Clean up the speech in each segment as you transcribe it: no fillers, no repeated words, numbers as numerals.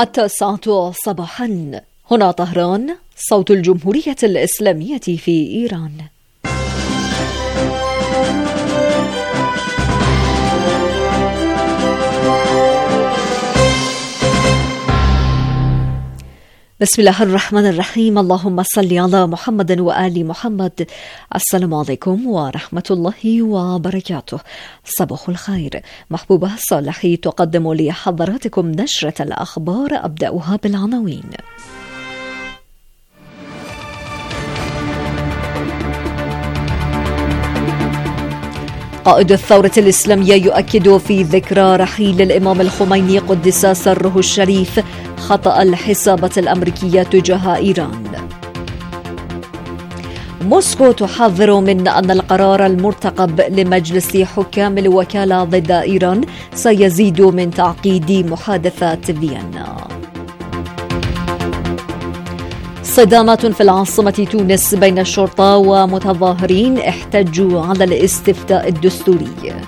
9 صباحا. هنا طهران، صوت الجمهورية الإسلامية في إيران. بسم الله الرحمن الرحيم. اللهم صل على محمد وآل محمد. السلام عليكم ورحمة الله وبركاته. صباح الخير. محبوبة صالحي تقدم لحضراتكم نشرة الأخبار، أبدأها بالعناوين. قائد الثورة الإسلامية يؤكد في ذكرى رحيل الإمام الخميني قدس سره الشريف خطأ الحسابات الأمريكية تجاه إيران. موسكو تحذر من أن القرار المرتقب لمجلس حكام الوكالة ضد إيران سيزيد من تعقيد محادثات فيينا. صدامات في العاصمة تونس بين الشرطة ومتظاهرين احتجوا على الاستفتاء الدستوري.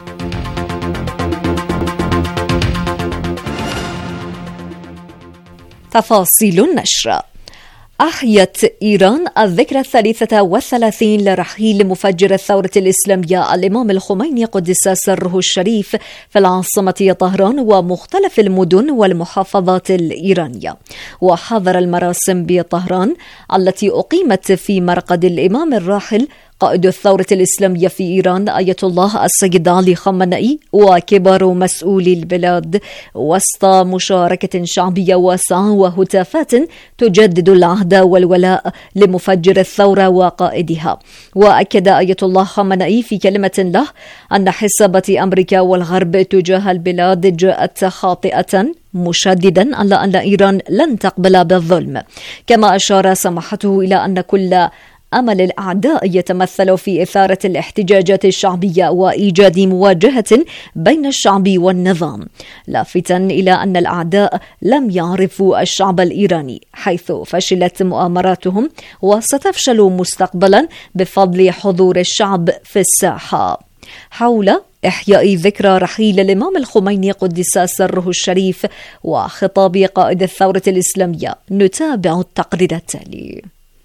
تفاصيل النشر. أحيت إيران الذكرى 33 لرحيل مفجر الثورة الإسلامية الإمام الخميني قدس سره الشريف في العاصمة طهران ومختلف المدن والمحافظات الإيرانية. وحضر المراسم بطهران التي أقيمت في مرقد الإمام الراحل قائد الثورة الإسلامية في إيران آية الله السيد علي خامنئي وكبار مسؤولي البلاد وسط مشاركة شعبية واسعة وهتافات تجدد العهد والولاء لمفجر الثورة وقائدها. وأكد آية الله خامنئي في كلمة له أن حسابات أمريكا والغرب تجاه البلاد جاءت خاطئة، مشددا على أن إيران لن تقبل بالظلم. كما أشار سماحته إلى أن كل أمل الأعداء يتمثل في إثارة الاحتجاجات الشعبية وإيجاد مواجهة بين الشعب والنظام، لافتا إلى أن الأعداء لم يعرفوا الشعب الإيراني حيث فشلت مؤامراتهم وستفشل مستقبلا بفضل حضور الشعب في الساحة. حول إحياء ذكرى رحيل الإمام الخميني قدس سره الشريف وخطاب قائد الثورة الإسلامية نتابع التقرير التالي.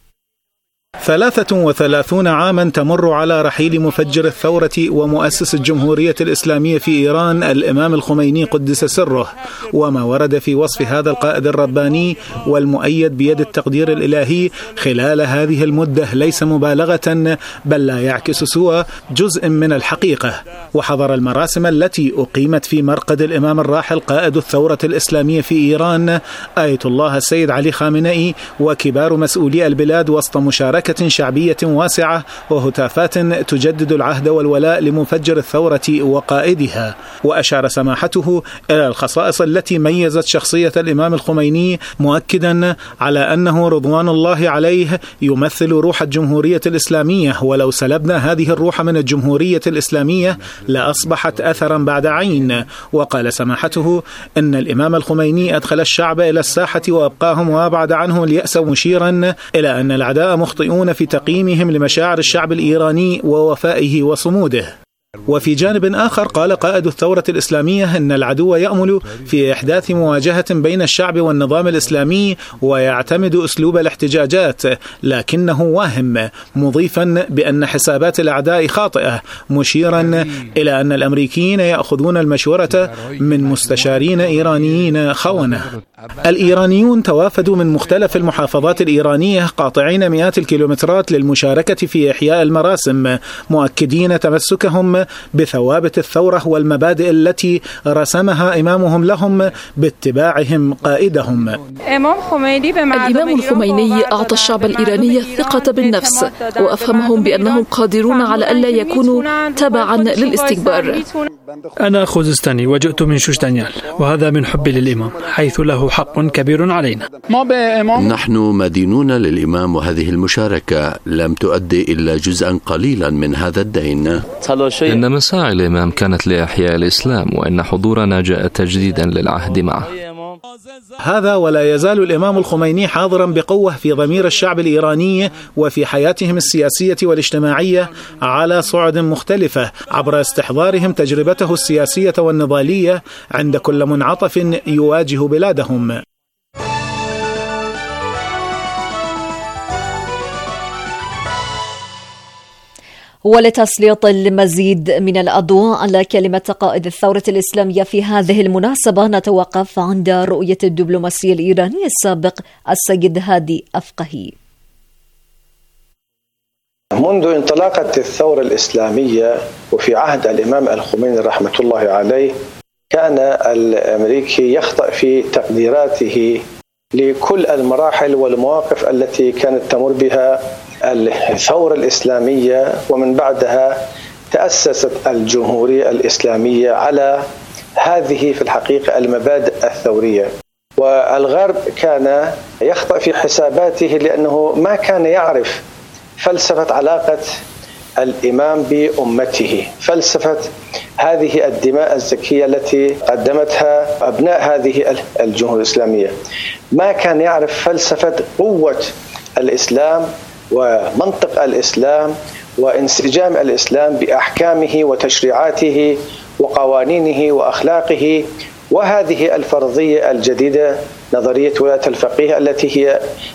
33 عاما تمر على رحيل مفجر الثورة ومؤسس الجمهورية الإسلامية في إيران الإمام الخميني قدس سره، وما ورد في وصف هذا القائد الرباني والمؤيد بيد التقدير الإلهي خلال هذه المدة ليس مبالغة، بل لا يعكس سوى جزء من الحقيقة. وحضر المراسم التي أقيمت في مرقد الإمام الراحل قائد الثورة الإسلامية في إيران آية الله السيد علي خامنئي وكبار مسؤولي البلاد وسط مشاركة شعبية واسعة وهتافات تجدد العهد والولاء لمفجر الثورة وقائدها. وأشار سماحته إلى الخصائص التي ميزت شخصية الإمام الخميني، مؤكدا على أنه رضوان الله عليه يمثل روح الجمهورية الإسلامية، ولو سلبنا هذه الروح من الجمهورية الإسلامية لأصبحت أثرا بعد عين. وقال سماحته إن الإمام الخميني أدخل الشعب إلى الساحة وأبقاهم وأبعد عنه اليأس، مشيرا إلى أن الأعداء مخطئون في تقييمهم لمشاعر الشعب الإيراني ووفائه وصموده. وفي جانب آخر قال قائد الثورة الإسلامية إن العدو يأمل في إحداث مواجهة بين الشعب والنظام الإسلامي ويعتمد أسلوب الاحتجاجات، لكنه واهم، مضيفا بأن حسابات الأعداء خاطئة، مشيرا إلى أن الأمريكيين يأخذون المشورة من مستشارين إيرانيين خونة. الإيرانيون توافدوا من مختلف المحافظات الإيرانية قاطعين مئات الكيلومترات للمشاركة في إحياء المراسم، مؤكدين تمسكهم بثوابت الثورة والمبادئ التي رسمها إمامهم لهم باتباعهم قائدهم. الإمام الخميني أعطى الشعب الإيراني الثقة بالنفس وأفهمهم بأنهم قادرون على ألا يكونوا تبعا للاستكبار. أنا خوزستاني وجئت من شوشتانيال، وهذا من حبي للإمام حيث له حق كبير علينا. نحن مدينون للإمام، وهذه المشاركة لم تؤدي إلا جزءا قليلا من هذا الدين. إن مساعي الإمام كانت لإحياء الإسلام، وإن حضورنا جاء تجديدا للعهد معه. هذا ولا يزال الإمام الخميني حاضرا بقوة في ضمير الشعب الإيراني وفي حياتهم السياسية والاجتماعية على صعد مختلفة، عبر استحضارهم تجربته السياسية والنضالية عند كل منعطف يواجه بلادهم. ولتسليط المزيد من الأضواء على كلمة قائد الثورة الإسلامية في هذه المناسبة، نتوقف عند رؤية الدبلوماسي الإيراني السابق السيد هادي أفقهي. منذ انطلاقة الثورة الإسلامية وفي عهد الإمام الخميني رحمة الله عليه، كان الأمريكي يخطأ في تقديراته لكل المراحل والمواقف التي كانت تمر بها الثورة الإسلامية، ومن بعدها تأسست الجمهورية الإسلامية على هذه في الحقيقة المبادئ الثورية. والغرب كان يخطأ في حساباته لأنه ما كان يعرف فلسفة علاقة الإمام بأمته، فلسفة هذه الدماء الزكية التي قدمتها أبناء هذه الجمهورية الإسلامية. ما كان يعرف فلسفة قوة الإسلام ومنطق الإسلام وانسجام الإسلام بأحكامه وتشريعاته وقوانينه وأخلاقه، وهذه الفرضية الجديدة نظرية ولاية الفقيه التي هي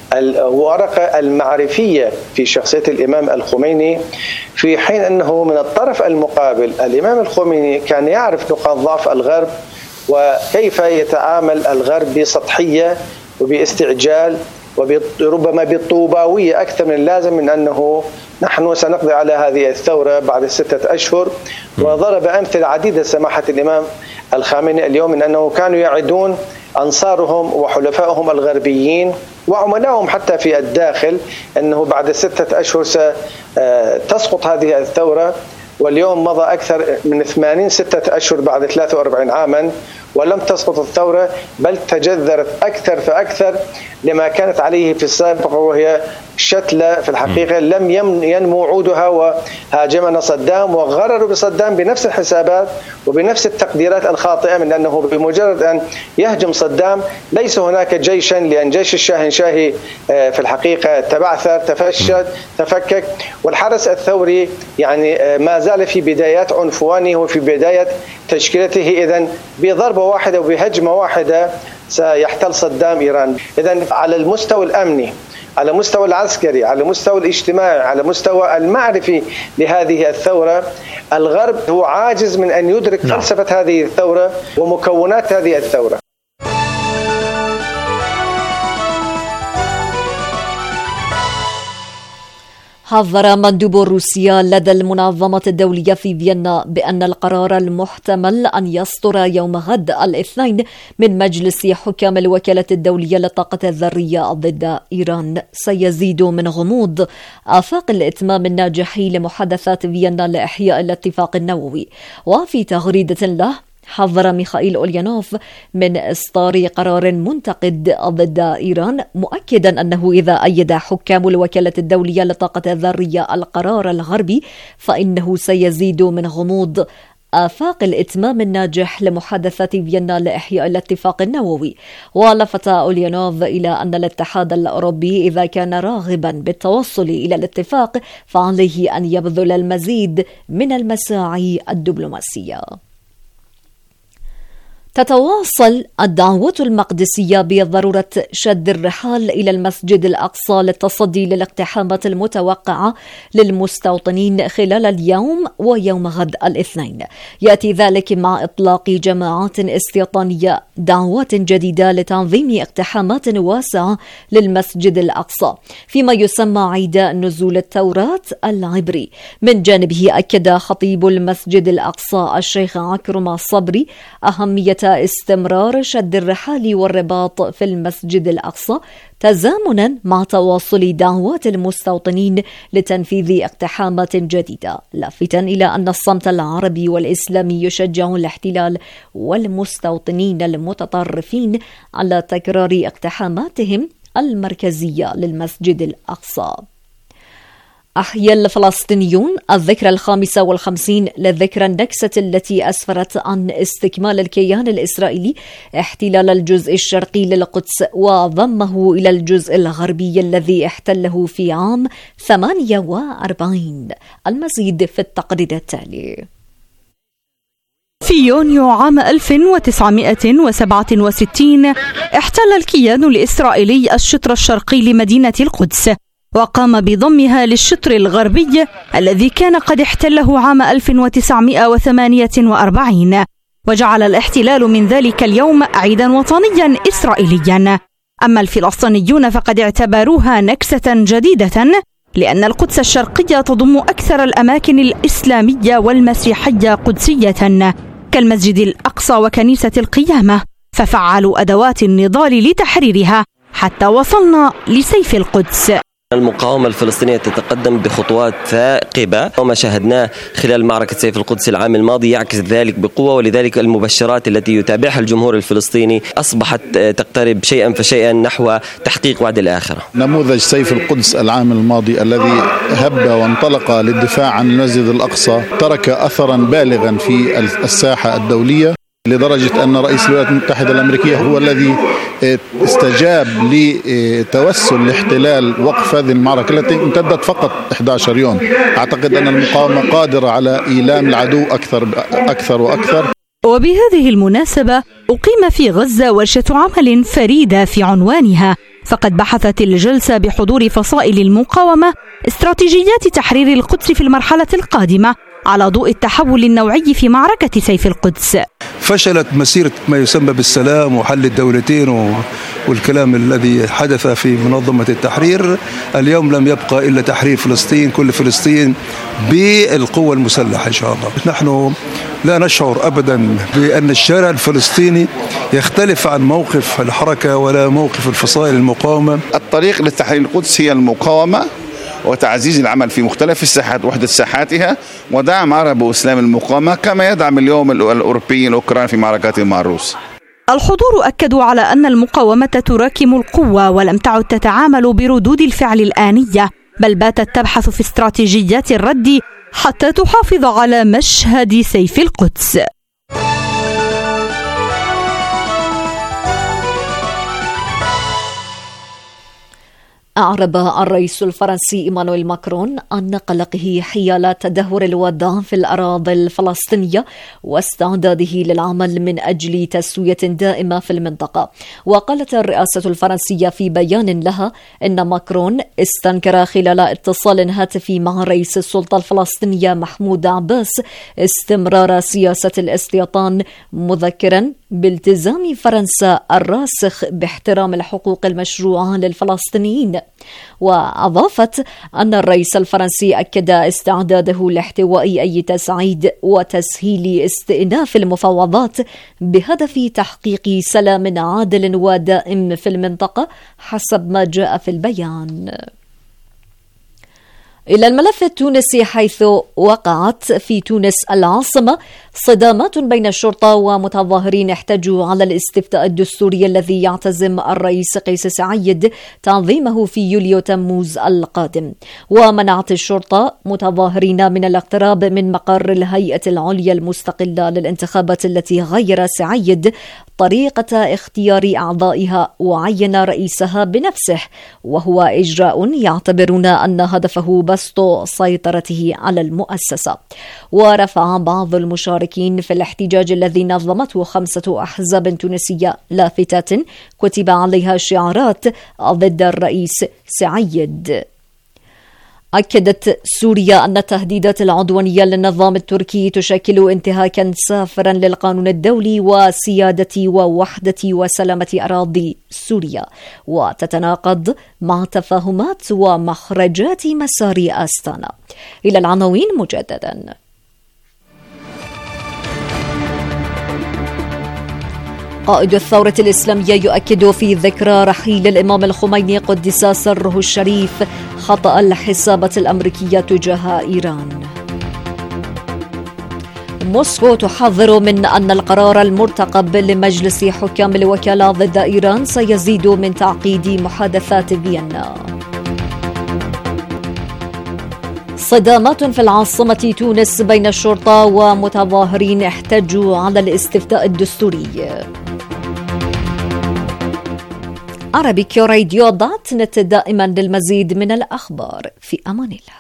الورقة المعرفية في شخصية الإمام الخميني، في حين أنه من الطرف المقابل الإمام الخميني كان يعرف نقاط ضعف الغرب وكيف يتعامل الغرب بسطحية وباستعجال وربما بالطوباوية أكثر من اللازم، من أنه نحن سنقضي على هذه الثورة بعد 6 أشهر. وضرب أمثلة عديدة سماحة الإمام الخامنئي اليوم من أنه كانوا يعدون أنصارهم وحلفائهم الغربيين وعملائهم حتى في الداخل أنه بعد 6 أشهر ستسقط هذه الثورة، واليوم مضى أكثر من 6 أشهر بعد 43 عاما ولم تسقط الثورة، بل تجذرت أكثر فأكثر لما كانت عليه في السابق، وهي شتلة في الحقيقة لم ينمو عودها. وهاجمنا صدام وغرروا بصدام بنفس الحسابات وبنفس التقديرات الخاطئة، من أنه بمجرد أن يهجم صدام ليس هناك جيشا، لأن جيش الشاهنشاهي في الحقيقة تبعثر تفشت تفكك، والحرس الثوري يعني ما زال في بدايات عنفوانه وفي بداية تشكيلته. إذن بضربة واحدة وبهجمة واحدة سيحتل صدام إيران. إذن على المستوى الأمني، على المستوى العسكري، على المستوى الاجتماعي، على المستوى المعرفي لهذه الثورة، الغرب هو عاجز من أن يدرك فلسفة هذه الثورة ومكونات هذه الثورة. حذر مندوب روسيا لدى المنظمة الدولية في فيينا بأن القرار المحتمل أن يصدر يوم غد الاثنين من مجلس حكام الوكالة الدولية للطاقة الذرية ضد إيران سيزيد من غموض آفاق الإتمام الناجح لمحادثات فيينا لإحياء الاتفاق النووي. وفي تغريدة له، حذر ميخائيل أوليانوف من إصدار قرار منتقد ضد إيران، مؤكدا أنه إذا أيد حكام الوكالة الدولية للطاقة الذرية القرار الغربي فإنه سيزيد من غموض آفاق الإتمام الناجح لمحادثات فيينا لإحياء الاتفاق النووي. ولفت أوليانوف إلى أن الاتحاد الأوروبي إذا كان راغبا بالتوصل إلى الاتفاق فعليه أن يبذل المزيد من المساعي الدبلوماسية. تتواصل الدعوة المقدسية بضرورة شد الرحال إلى المسجد الأقصى للتصدي للاقتحامات المتوقعة للمستوطنين خلال اليوم ويوم غد الاثنين. يأتي ذلك مع إطلاق جماعات استيطانية دعوات جديدة لتنظيم اقتحامات واسعة للمسجد الأقصى فيما يسمى عيد نزول التوراة العبري. من جانبه أكد خطيب المسجد الأقصى الشيخ عكرمة الصبري أهمية استمرار شد الرحال والرباط في المسجد الأقصى تزامنا مع تواصل دعوات المستوطنين لتنفيذ اقتحامات جديدة، لافتا إلى أن الصمت العربي والإسلامي يشجع الاحتلال والمستوطنين المتطرفين على تكرار اقتحاماتهم المركزية للمسجد الأقصى. أحيا الفلسطينيون الذكرى 55 لذكرى النكسة التي أسفرت عن استكمال الكيان الإسرائيلي احتلال الجزء الشرقي للقدس وضمه إلى الجزء الغربي الذي احتله في عام 48. المزيد في التقرير التالي. في يونيو عام 1967 احتل الكيان الإسرائيلي الشطر الشرقي لمدينة القدس، وقام بضمها للشطر الغربي الذي كان قد احتله عام 1948، وجعل الاحتلال من ذلك اليوم عيدا وطنيا إسرائيليا. أما الفلسطينيون فقد اعتبروها نكسة جديدة، لأن القدس الشرقية تضم أكثر الأماكن الإسلامية والمسيحية قدسية كالمسجد الأقصى وكنيسة القيامة، ففعلوا أدوات النضال لتحريرها حتى وصلنا لسيف القدس. المقاومة الفلسطينية تتقدم بخطوات ثاقبة، وما شاهدناه خلال معركة سيف القدس العام الماضي يعكس ذلك بقوة، ولذلك المبشرات التي يتابعها الجمهور الفلسطيني أصبحت تقترب شيئا فشيئا نحو تحقيق وعد الآخرة. نموذج سيف القدس العام الماضي الذي هب وانطلق للدفاع عن المسجد الأقصى ترك أثرا بالغا في الساحة الدولية، لدرجة أن رئيس الولايات المتحدة الأمريكية هو الذي استجاب لتوسل لاحتلال وقف هذه المعركة التي امتدت فقط 11 يوم. أعتقد أن المقاومة قادرة على إيلام العدو أكثر وأكثر. وبهذه المناسبة أقيم في غزة ورشة عمل فريدة في عنوانها، فقد بحثت الجلسة بحضور فصائل المقاومة استراتيجيات تحرير القدس في المرحلة القادمة على ضوء التحول النوعي في معركة سيف القدس. فشلت مسيرة ما يسمى بالسلام وحل الدولتين والكلام الذي حدث في منظمة التحرير. اليوم لم يبقى إلا تحرير فلسطين، كل فلسطين بالقوة المسلحة إن شاء الله. نحن لا نشعر أبدا بأن الشارع الفلسطيني يختلف عن موقف الحركة ولا موقف الفصائل المقاومة. الطريق لتحرير القدس هي المقاومة وتعزيز العمل في مختلف الساحات وحدة ساحاتها، ودعم عرب وإسلام المقاومة كما يدعم اليوم الأوروبيين الأوكران في معركاتهم مع الروس. الحضور أكدوا على أن المقاومة تراكم القوة ولم تعد تتعامل بردود الفعل الآنية، بل باتت تبحث في استراتيجيات الرد حتى تحافظ على مشهد سيف القدس. أعرب الرئيس الفرنسي إيمانويل ماكرون عن قلقه حيال تدهور الوضع في الأراضي الفلسطينية واستعداده للعمل من أجل تسوية دائمة في المنطقة. وقالت الرئاسة الفرنسية في بيان لها إن ماكرون استنكر خلال اتصال هاتفي مع رئيس السلطة الفلسطينية محمود عباس استمرار سياسة الاستيطان، مذكرا بالتزام فرنسا الراسخ باحترام الحقوق المشروعة للفلسطينيين. وأضافت أن الرئيس الفرنسي أكد استعداده لاحتواء أي تسعيد وتسهيل استئناف المفاوضات بهدف تحقيق سلام عادل ودائم في المنطقة حسب ما جاء في البيان. إلى الملف التونسي، حيث وقعت في تونس العاصمة صدامات بين الشرطة ومتظاهرين احتجوا على الاستفتاء الدستوري الذي يعتزم الرئيس قيس سعيد تعظيمه في يوليو تموز القادم. ومنعت الشرطة متظاهرين من الاقتراب من مقر الهيئة العليا المستقلة للانتخابات التي غير سعيد طريقة اختيار أعضائها وعين رئيسها بنفسه، وهو إجراء يعتبرون أن هدفه بسط سيطرته على المؤسسة. ورفع بعض المشاركين في الاحتجاج الذي نظمته 5 أحزاب تونسية لافتات كتب عليها شعارات ضد الرئيس سعيد. أكدت سوريا أن التهديدات العدوانية للنظام التركي تشكل انتهاكا سافرا للقانون الدولي وسيادة ووحدة وسلامة أراضي سوريا، وتتناقض مع تفاهمات ومخرجات مسار أستانا. إلى العناوين مجددا. قائد الثورة الإسلامية يؤكد في ذكرى رحيل الإمام الخميني قدس سره الشريف خطأ الحسابة الأمريكية تجاه إيران. موسكو تحذر من أن القرار المرتقب لمجلس حكام الوكالة ضد إيران سيزيد من تعقيد محادثات فيينا. صدامات في العاصمة تونس بين الشرطة ومتظاهرين احتجوا على الاستفتاء الدستوري. عربي راديو .نت دائما للمزيد من الأخبار. في أمان الله.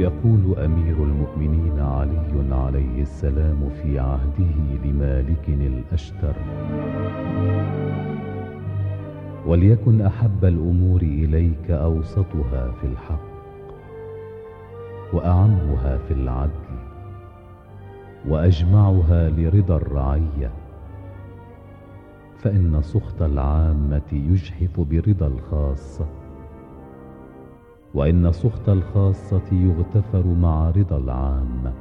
يقول أمير المؤمنين علي عليه السلام في عهده لمالك الأشتر: وليكن أحب الأمور إليك أوسطها في الحق، وأعمها في العدل، وأجمعها لرضا الرعية، فإن سخط العامة يجحف برضا الخاصة، وإن سخط الخاصة يغتفر مع رضا العامة.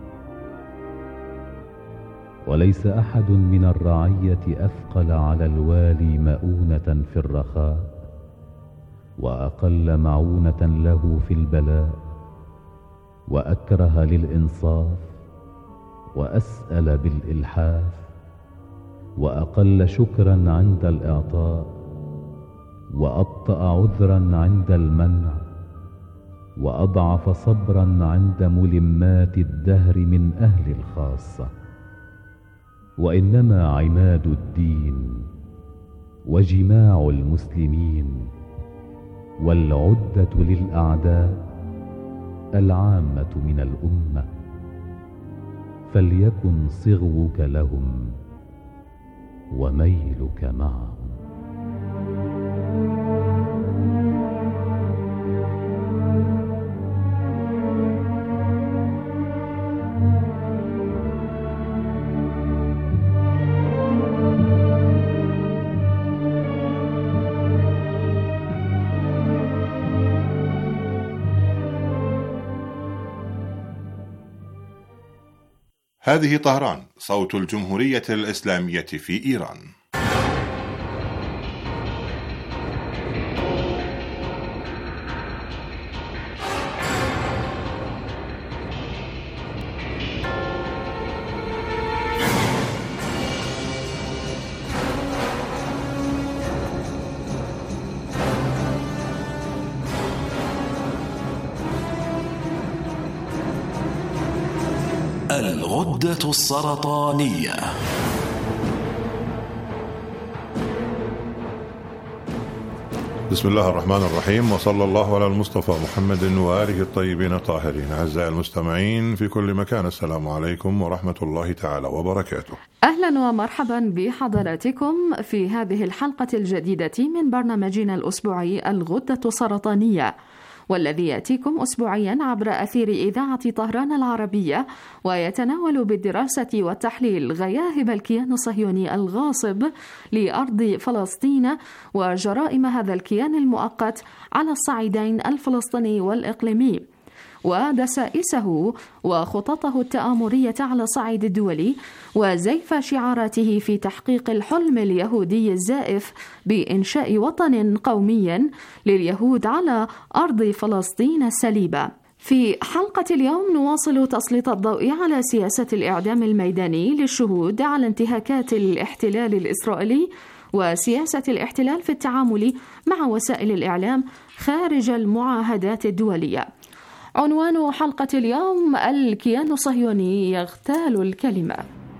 وليس أحد من الرعية أثقل على الوالي مؤونة في الرخاء، وأقل معونة له في البلاء، وأكره للإنصاف، وأسأل بالإلحاف، وأقل شكرا عند الإعطاء، وأبطأ عذرا عند المنع، وأضعف صبرا عند ملمات الدهر من أهل الخاصة. وإنما عماد الدين وجماع المسلمين والعدة للأعداء العامة من الأمة، فليكن صغوك لهم وميلك معهم. هذه طهران، صوت الجمهورية الإسلامية في إيران. الغدة السرطانية. بسم الله الرحمن الرحيم، وصلى الله على المصطفى محمد وآله الطيبين الطاهرين. أعزائي المستمعين في كل مكان، السلام عليكم ورحمة الله تعالى وبركاته. أهلا ومرحبا بحضراتكم في هذه الحلقة الجديدة من برنامجنا الأسبوعي الغدة السرطانية، والذي يأتيكم أسبوعيا عبر أثير إذاعة طهران العربية، ويتناول بالدراسة والتحليل غياهب الكيان الصهيوني الغاصب لأرض فلسطين وجرائم هذا الكيان المؤقت على الصعيدين الفلسطيني والإقليمي، ودسائسه وخططه التآمرية على الصعيد الدولي، وزيف شعاراته في تحقيق الحلم اليهودي الزائف بإنشاء وطن قومي لليهود على أرض فلسطين السليبة. في حلقة اليوم نواصل تسليط الضوء على سياسة الإعدام الميداني للشهود على انتهاكات الاحتلال الإسرائيلي، وسياسة الاحتلال في التعامل مع وسائل الإعلام خارج المعاهدات الدولية. عنوان حلقة اليوم: الكيان الصهيوني يغتال الكلمة.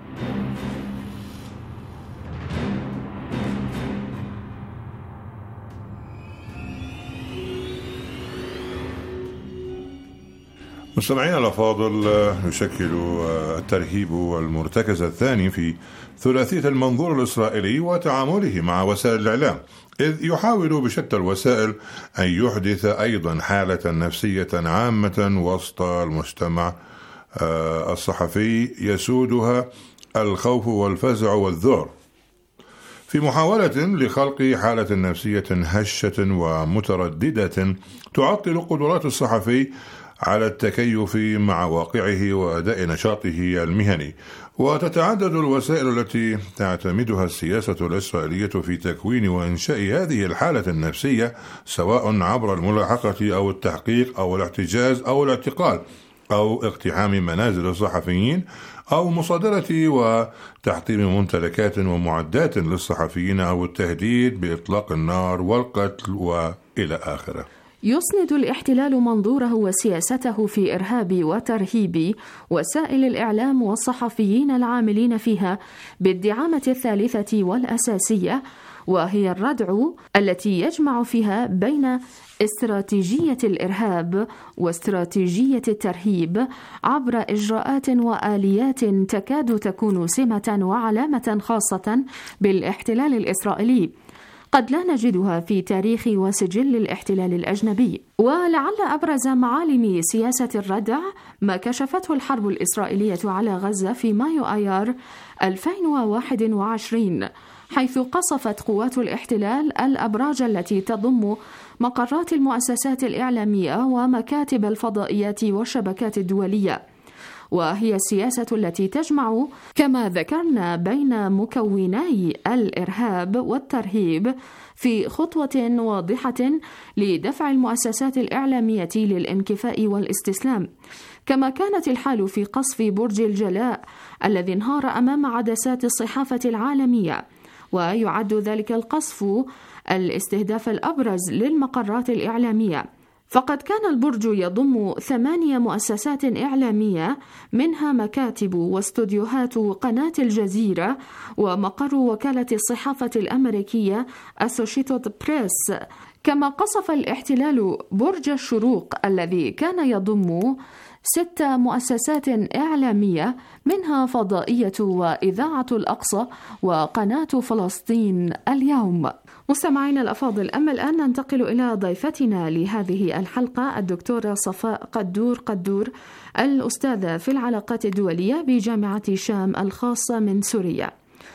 مستمعينا الأفاضل، يشكل الترهيب المرتكز الثاني في ثلاثية المنظور الإسرائيلي وتعامله مع وسائل الإعلام، إذ يحاول بشتى الوسائل أن يحدث أيضا حالة نفسية عامة وسط المجتمع الصحفي يسودها الخوف والفزع والذعر، في محاولة لخلق حالة نفسية هشة ومترددة تعطل قدرات الصحفي على التكيف مع واقعه وأداء نشاطه المهني. وتتعدد الوسائل التي تعتمدها السياسة الإسرائيلية في تكوين وإنشاء هذه الحالة النفسية، سواء عبر الملاحقة أو التحقيق أو الاحتجاز أو الاعتقال أو اقتحام منازل الصحفيين أو مصادرة وتحطيم ممتلكات ومعدات للصحفيين أو التهديد بإطلاق النار والقتل وإلى آخره. يسند الاحتلال منظوره وسياسته في إرهاب وترهيب وسائل الإعلام والصحفيين العاملين فيها بالدعامة الثالثة والأساسية، وهي الردع التي يجمع فيها بين استراتيجية الإرهاب واستراتيجية الترهيب عبر إجراءات وآليات تكاد تكون سمة وعلامة خاصة بالاحتلال الإسرائيلي قد لا نجدها في تاريخ وسجل الاحتلال الأجنبي. ولعل أبرز معالم سياسة الردع ما كشفته الحرب الإسرائيلية على غزة في مايو آيار 2021، حيث قصفت قوات الاحتلال الأبراج التي تضم مقرات المؤسسات الإعلامية ومكاتب الفضائيات والشبكات الدولية، وهي السياسة التي تجمع كما ذكرنا بين مكوني الإرهاب والترهيب في خطوة واضحة لدفع المؤسسات الإعلامية للانكفاء والاستسلام، كما كانت الحال في قصف برج الجلاء الذي انهار أمام عدسات الصحافة العالمية، ويعد ذلك القصف الاستهداف الأبرز للمقرات الإعلامية، فقد كان البرج يضم 8 مؤسسات إعلامية منها مكاتب واستوديوهات قناة الجزيرة ومقر وكالة الصحافة الأمريكية Associated Press. كما قصف الاحتلال برج الشروق الذي كان يضم 6 مؤسسات إعلامية منها فضائية وإذاعة الأقصى وقناة فلسطين اليوم. مستمعينا الأفاضل، أما الآن ننتقل إلى ضيفتنا لهذه الحلقة الدكتورة صفاء قدور الأستاذة في العلاقات الدولية بجامعة شام الخاصة من سوريا.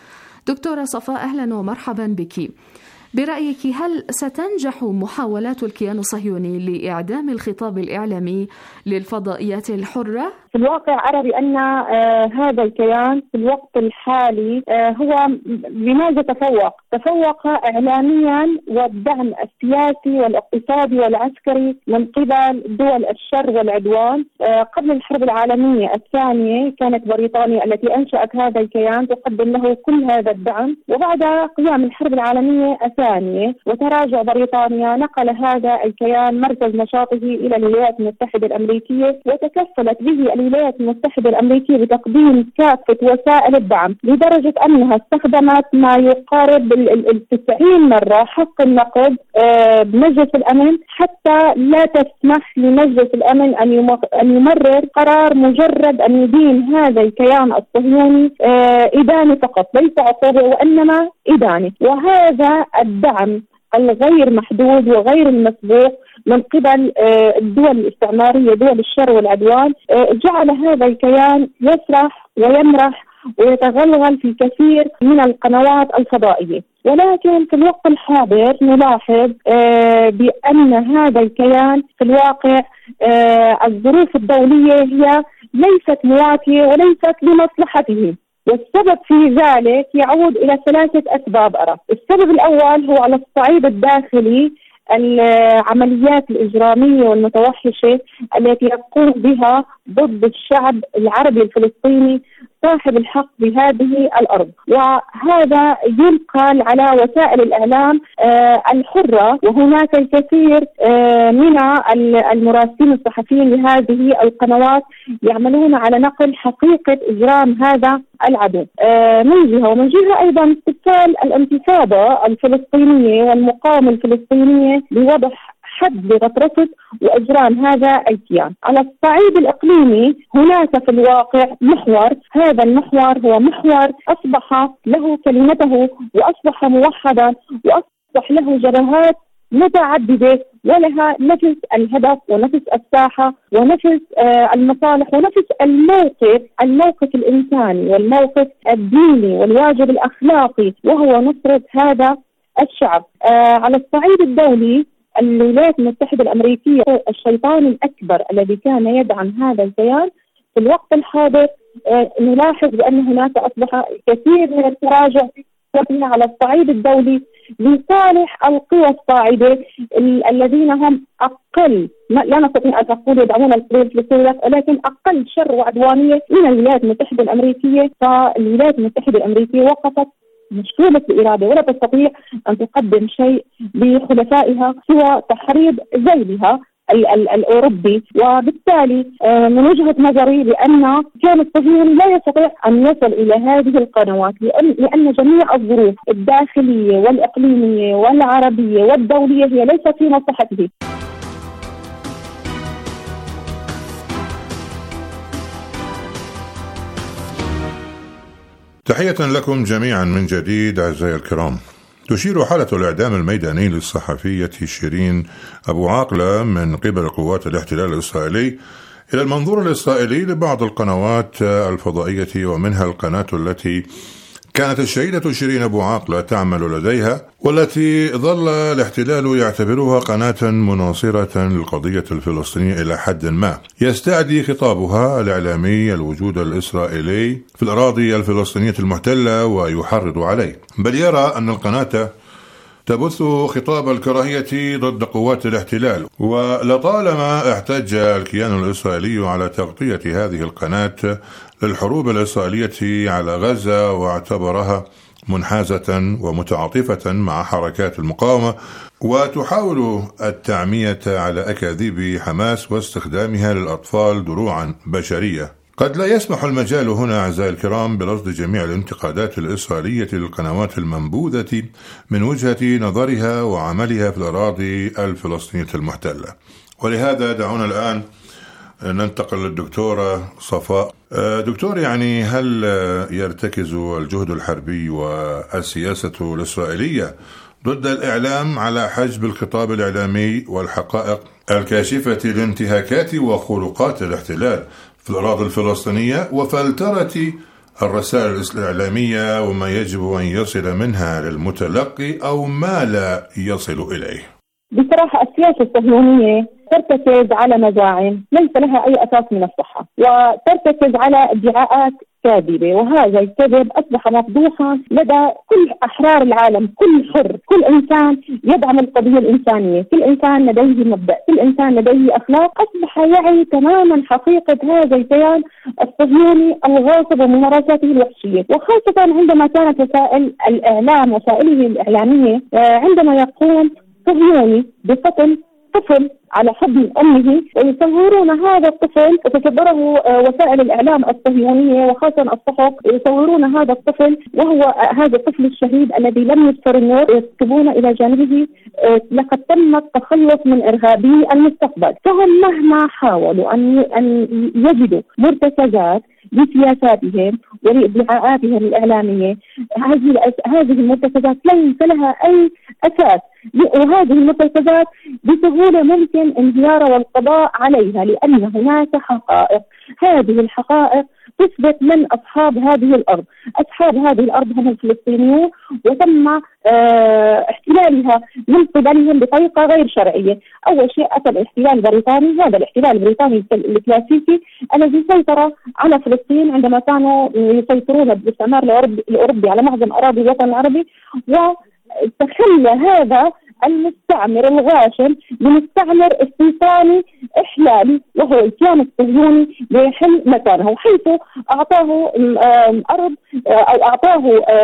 دكتورة صفاء، أهلا ومرحبا بك. برأيك هل ستنجح محاولات الكيان الصهيوني لإعدام الخطاب الإعلامي للفضائيات الحرة؟ في الواقع أرى بأن هذا الكيان في الوقت الحالي هو لماذا تفوق إعلاميا، والدعم السياسي والاقتصادي والعسكري من قبل دول الشر والعدوان. قبل الحرب العالمية الثانية كانت بريطانيا التي أنشأت هذا الكيان تقدم له كل هذا الدعم، وبعد قيام الحرب العالمية الثانية وتراجع بريطانيا نقل هذا الكيان مركز نشاطه إلى الولايات المتحدة الأمريكية، وتكفلت به الولايات المتحدة الأمريكية بتقديم كافة وسائل الدعم، لدرجة أنها استخدمت ما يقارب 90 مرة حق النقد بمجلس الأمن حتى لا تسمح لمجلس الأمن أن يمرر قرار مجرد أن يدين هذا الكيان الصهيوني إدانة فقط، ليس عقوبة وإنما إدانة. وهذا الدعم الغير محدود وغير المسبوق من قبل الدول الاستعمارية، دول الشر والعدوان، جعل هذا الكيان يسرح ويمرح ويتغلغل في كثير من القنوات الفضائية. ولكن في الوقت الحاضر نلاحظ بأن هذا الكيان في الواقع الظروف الدولية هي ليست مواتية وليست لمصلحته، والسبب في ذلك يعود إلى 3 أسباب أرى. السبب الأول هو على الصعيد الداخلي، العمليات الإجرامية والمتوحشة التي يقوم بها ضد الشعب العربي الفلسطيني صاحب الحق بهذه الأرض، وهذا ينقل على وسائل الإعلام الحرة، وهناك الكثير من المراسلين الصحفيين لهذه القنوات يعملون على نقل حقيقة إجرام هذا العدو من جهة، ومن جهة أيضا استغلال الانتفاضة الفلسطينية والمقاومة الفلسطينية لوضع حد لغطرسة وإجرام هذا الكيان. على الصعيد الإقليمي هناك في الواقع محور، هذا المحور هو محور أصبح له كلمته وأصبح موحدا وأصبح له جبهات متعددة ولها نفس الهدف ونفس الساحة ونفس المصالح ونفس الموقف الإنساني والموقف الديني والواجب الأخلاقي، وهو نصرة هذا الشعب. على الصعيد الدولي الولايات المتحدة الأمريكية الشيطان الأكبر الذي كان يدعم هذا الكيان في الوقت الحاضر نلاحظ بأن هناك أصبح كثير من التراجع على الصعيد الدولي لصالح القوى الصاعدة الذين هم أقل، لا نستطيع أن نقول يدعمون القضية الفلسطينية، ولكن أقل شر وعدوانية من الولايات المتحدة الأمريكية. فالولايات المتحدة الأمريكية وقفت مشكلة الإرادة ولا تستطيع أن تقدم شيء لخلفائها سوى تحريض ذيلها الأوروبي. وبالتالي من وجهة نظري بأن الكيان الصهيوني لا يستطيع أن يصل إلى هذه القنوات لأن جميع الظروف الداخلية والإقليمية والعربية والدولية هي ليست في مصلحته. تحية لكم جميعا من جديد أعزائي الكرام. تشير حالة الإعدام الميداني للصحفية شيرين أبو عاقلة من قبل قوات الاحتلال الإسرائيلي إلى المنظور الإسرائيلي لبعض القنوات الفضائية، ومنها القناة التي كانت الشهيدة شيرين أبو عاقلة تعمل لديها، والتي ظل الاحتلال يعتبرها قناة مناصرة للقضية الفلسطينية إلى حد ما. يستعدي خطابها الإعلامي الوجود الإسرائيلي في الأراضي الفلسطينية المحتلة ويحرض عليه، بل يرى أن القناة تبث خطاب الكراهية ضد قوات الاحتلال. ولطالما احتج الكيان الإسرائيلي على تغطية هذه القناة للحروب الإسرائيلية على غزة، واعتبرها منحازة ومتعاطفة مع حركات المقاومة، وتحاول التعمية على أكاذيب حماس واستخدامها للأطفال دروعا بشرية. قد لا يسمح المجال هنا أعزائي الكرام برصد جميع الانتقادات الإسرائيلية للقنوات المنبوذة من وجهة نظرها وعملها في الأراضي الفلسطينية المحتلة، ولهذا دعونا الآن ننتقل للدكتورة صفاء. دكتور، يعني هل يرتكز الجهد الحربي والسياسة الإسرائيلية ضد الإعلام على حجب الخطاب الإعلامي والحقائق الكاشفة لانتهاكات وخروقات الاحتلال في الأراضي الفلسطينية وفلترة الرسائل الإعلامية وما يجب أن يصل منها للمتلقي أو ما لا يصل إليه؟ بصراحة السياسة الصهيونية ترتكز على مزاعم ليس لها أي أساس من الصحة، وترتكز على ادعاءات كاذبة، وهذا الكذب أصبح مفضوحا لدى كل أحرار العالم. كل حر، كل إنسان يدعم القضية الإنسانية، كل إنسان لديه مبدأ، كل إنسان لديه أخلاق، أصبح يعي تماما حقيقة هذا الكيان الصهيوني الغاصب وممارساته الوحشية. وخاصة عندما كانت وسائل الإعلام، وسائله الإعلامية، عندما يقوم صهيوني بقتل طفل على حضن أمه ويصورون هذا الطفل، وتصدره وسائل الإعلام الصهيونية وخاصة الصحف، يصورون هذا الطفل وهو هذا الطفل الشهيد الذي لم يسفر النور، يكتبون إلى جانبه لقد تم التخلص من إرهابي المستقبل. فهم مهما حاولوا أن يجدوا مرتكزات لسياساتهم ولادعاءاتهم الإعلامية، هذه المرتكزات ليس لها أي أساس، وهذه المرتكزات بسهولة ممكن انهيارها والقضاء عليها، لأن هناك حقائق. هذه الحقائق تثبت من أصحاب هذه الأرض. أصحاب هذه الأرض هم الفلسطينيون، وتم احتلالها من قبلهم بطريقة غير شرعية. أول شيء أتى الاحتلال البريطاني، هذا الاحتلال البريطاني الكلاسيكي الذي سيطر على فلسطين عندما كانوا يسيطرون بالاستعمار الأوروبي على معظم أراضي الوطن العربي، وتخلى هذا المستعمر الغاشم بمستعمر استيطاني إحلالي وهو الكيان الصهيوني ليحل مكانه، حيث أعطاه أرض أو أعطاه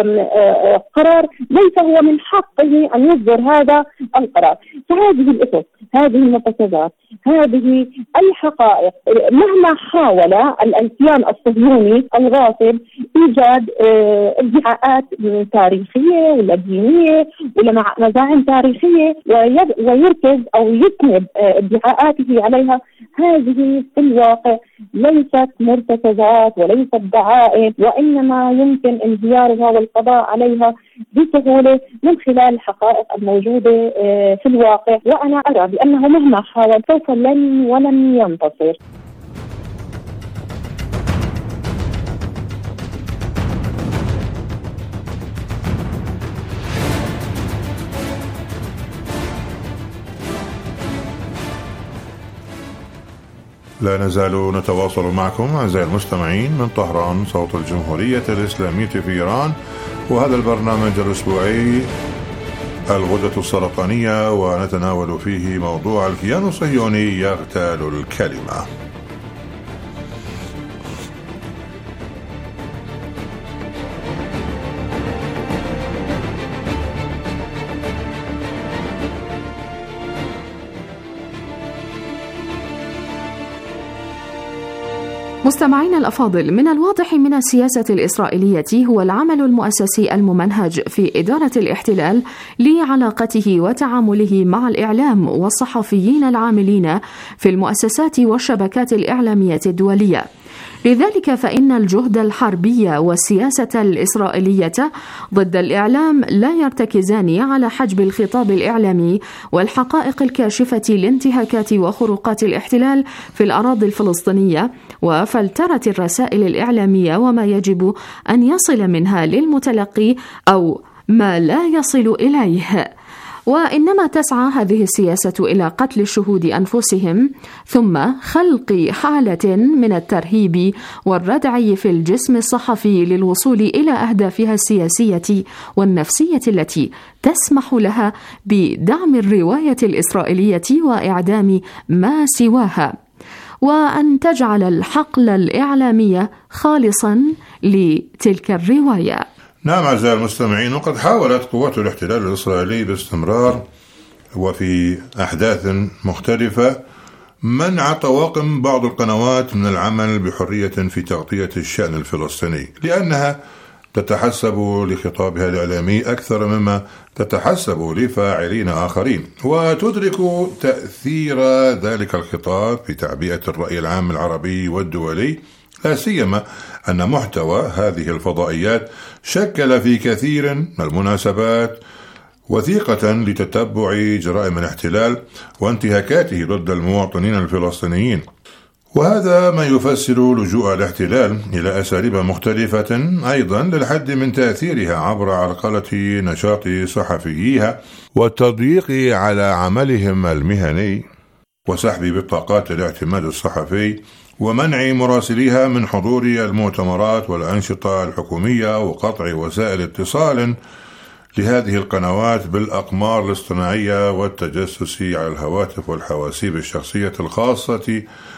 قرار ليس هو من حقه أن يصدر هذا القرار. فهذه الأسس، هذه المرتكزات، هذه الحقائق، مهما حاول الكيان الصهيوني الغاصب إيجاد ادعاءات تاريخية ولا دينية ولا مزاعم تاريخية ويركز أو يسند ادعاءاته عليها، هذه في الواقع ليست مرتكزات وليست دعائم، وإنما يمكن انهيارها والقضاء عليها بسهولة من خلال الحقائق الموجودة في الواقع. وأنا أرى بأنه مهما حاول سوف ولن ينتصر. لا نزال نتواصل معكم أعزائي المستمعين من طهران، صوت الجمهورية الإسلامية في إيران، وهذا البرنامج الأسبوعي الغدة السرطانية، ونتناول فيه موضوع الكيان الصهيوني يغتال الكلمة. مستمعينا الأفاضل، من الواضح من السياسة الإسرائيلية هو العمل المؤسسي الممنهج في إدارة الاحتلال لعلاقته وتعامله مع الإعلام والصحفيين العاملين في المؤسسات والشبكات الإعلامية الدولية. لذلك فإن الجهد الحربي والسياسة الإسرائيلية ضد الإعلام لا يرتكزان على حجب الخطاب الإعلامي والحقائق الكاشفة لانتهاكات وخروقات الاحتلال في الأراضي الفلسطينية وفلترة الرسائل الإعلامية وما يجب أن يصل منها للمتلقي أو ما لا يصل إليه، وإنما تسعى هذه السياسة إلى قتل الشهود أنفسهم ثم خلق حالة من الترهيب والردع في الجسم الصحفي للوصول إلى أهدافها السياسية والنفسية التي تسمح لها بدعم الرواية الإسرائيلية وإعدام ما سواها، وأن تجعل الحقل الإعلامي خالصا لتلك الرواية. نعم أعزائي المستمعين، وقد حاولت قوات الاحتلال الإسرائيلي باستمرار وفي أحداث مختلفة منع طواقم بعض القنوات من العمل بحرية في تغطية الشأن الفلسطيني، لأنها تتحسب لخطابها الإعلامي أكثر مما تتحسب لفاعلين آخرين، وتدرك تأثير ذلك الخطاب في تعبئة الرأي العام العربي والدولي، لا سيما أن محتوى هذه الفضائيات شكل في كثير من المناسبات وثيقة لتتبع جرائم الاحتلال وانتهاكاته ضد المواطنين الفلسطينيين، وهذا ما يفسر لجوء الاحتلال إلى أساليب مختلفة أيضا للحد من تأثيرها عبر عرقلة نشاط صحفييها والتضييق على عملهم المهني وسحب بطاقات الاعتماد الصحفي ومنع مراسليها من حضور المؤتمرات والأنشطة الحكومية وقطع وسائل اتصال لهذه القنوات بالأقمار الاصطناعية والتجسس على الهواتف والحواسيب الشخصية الخاصة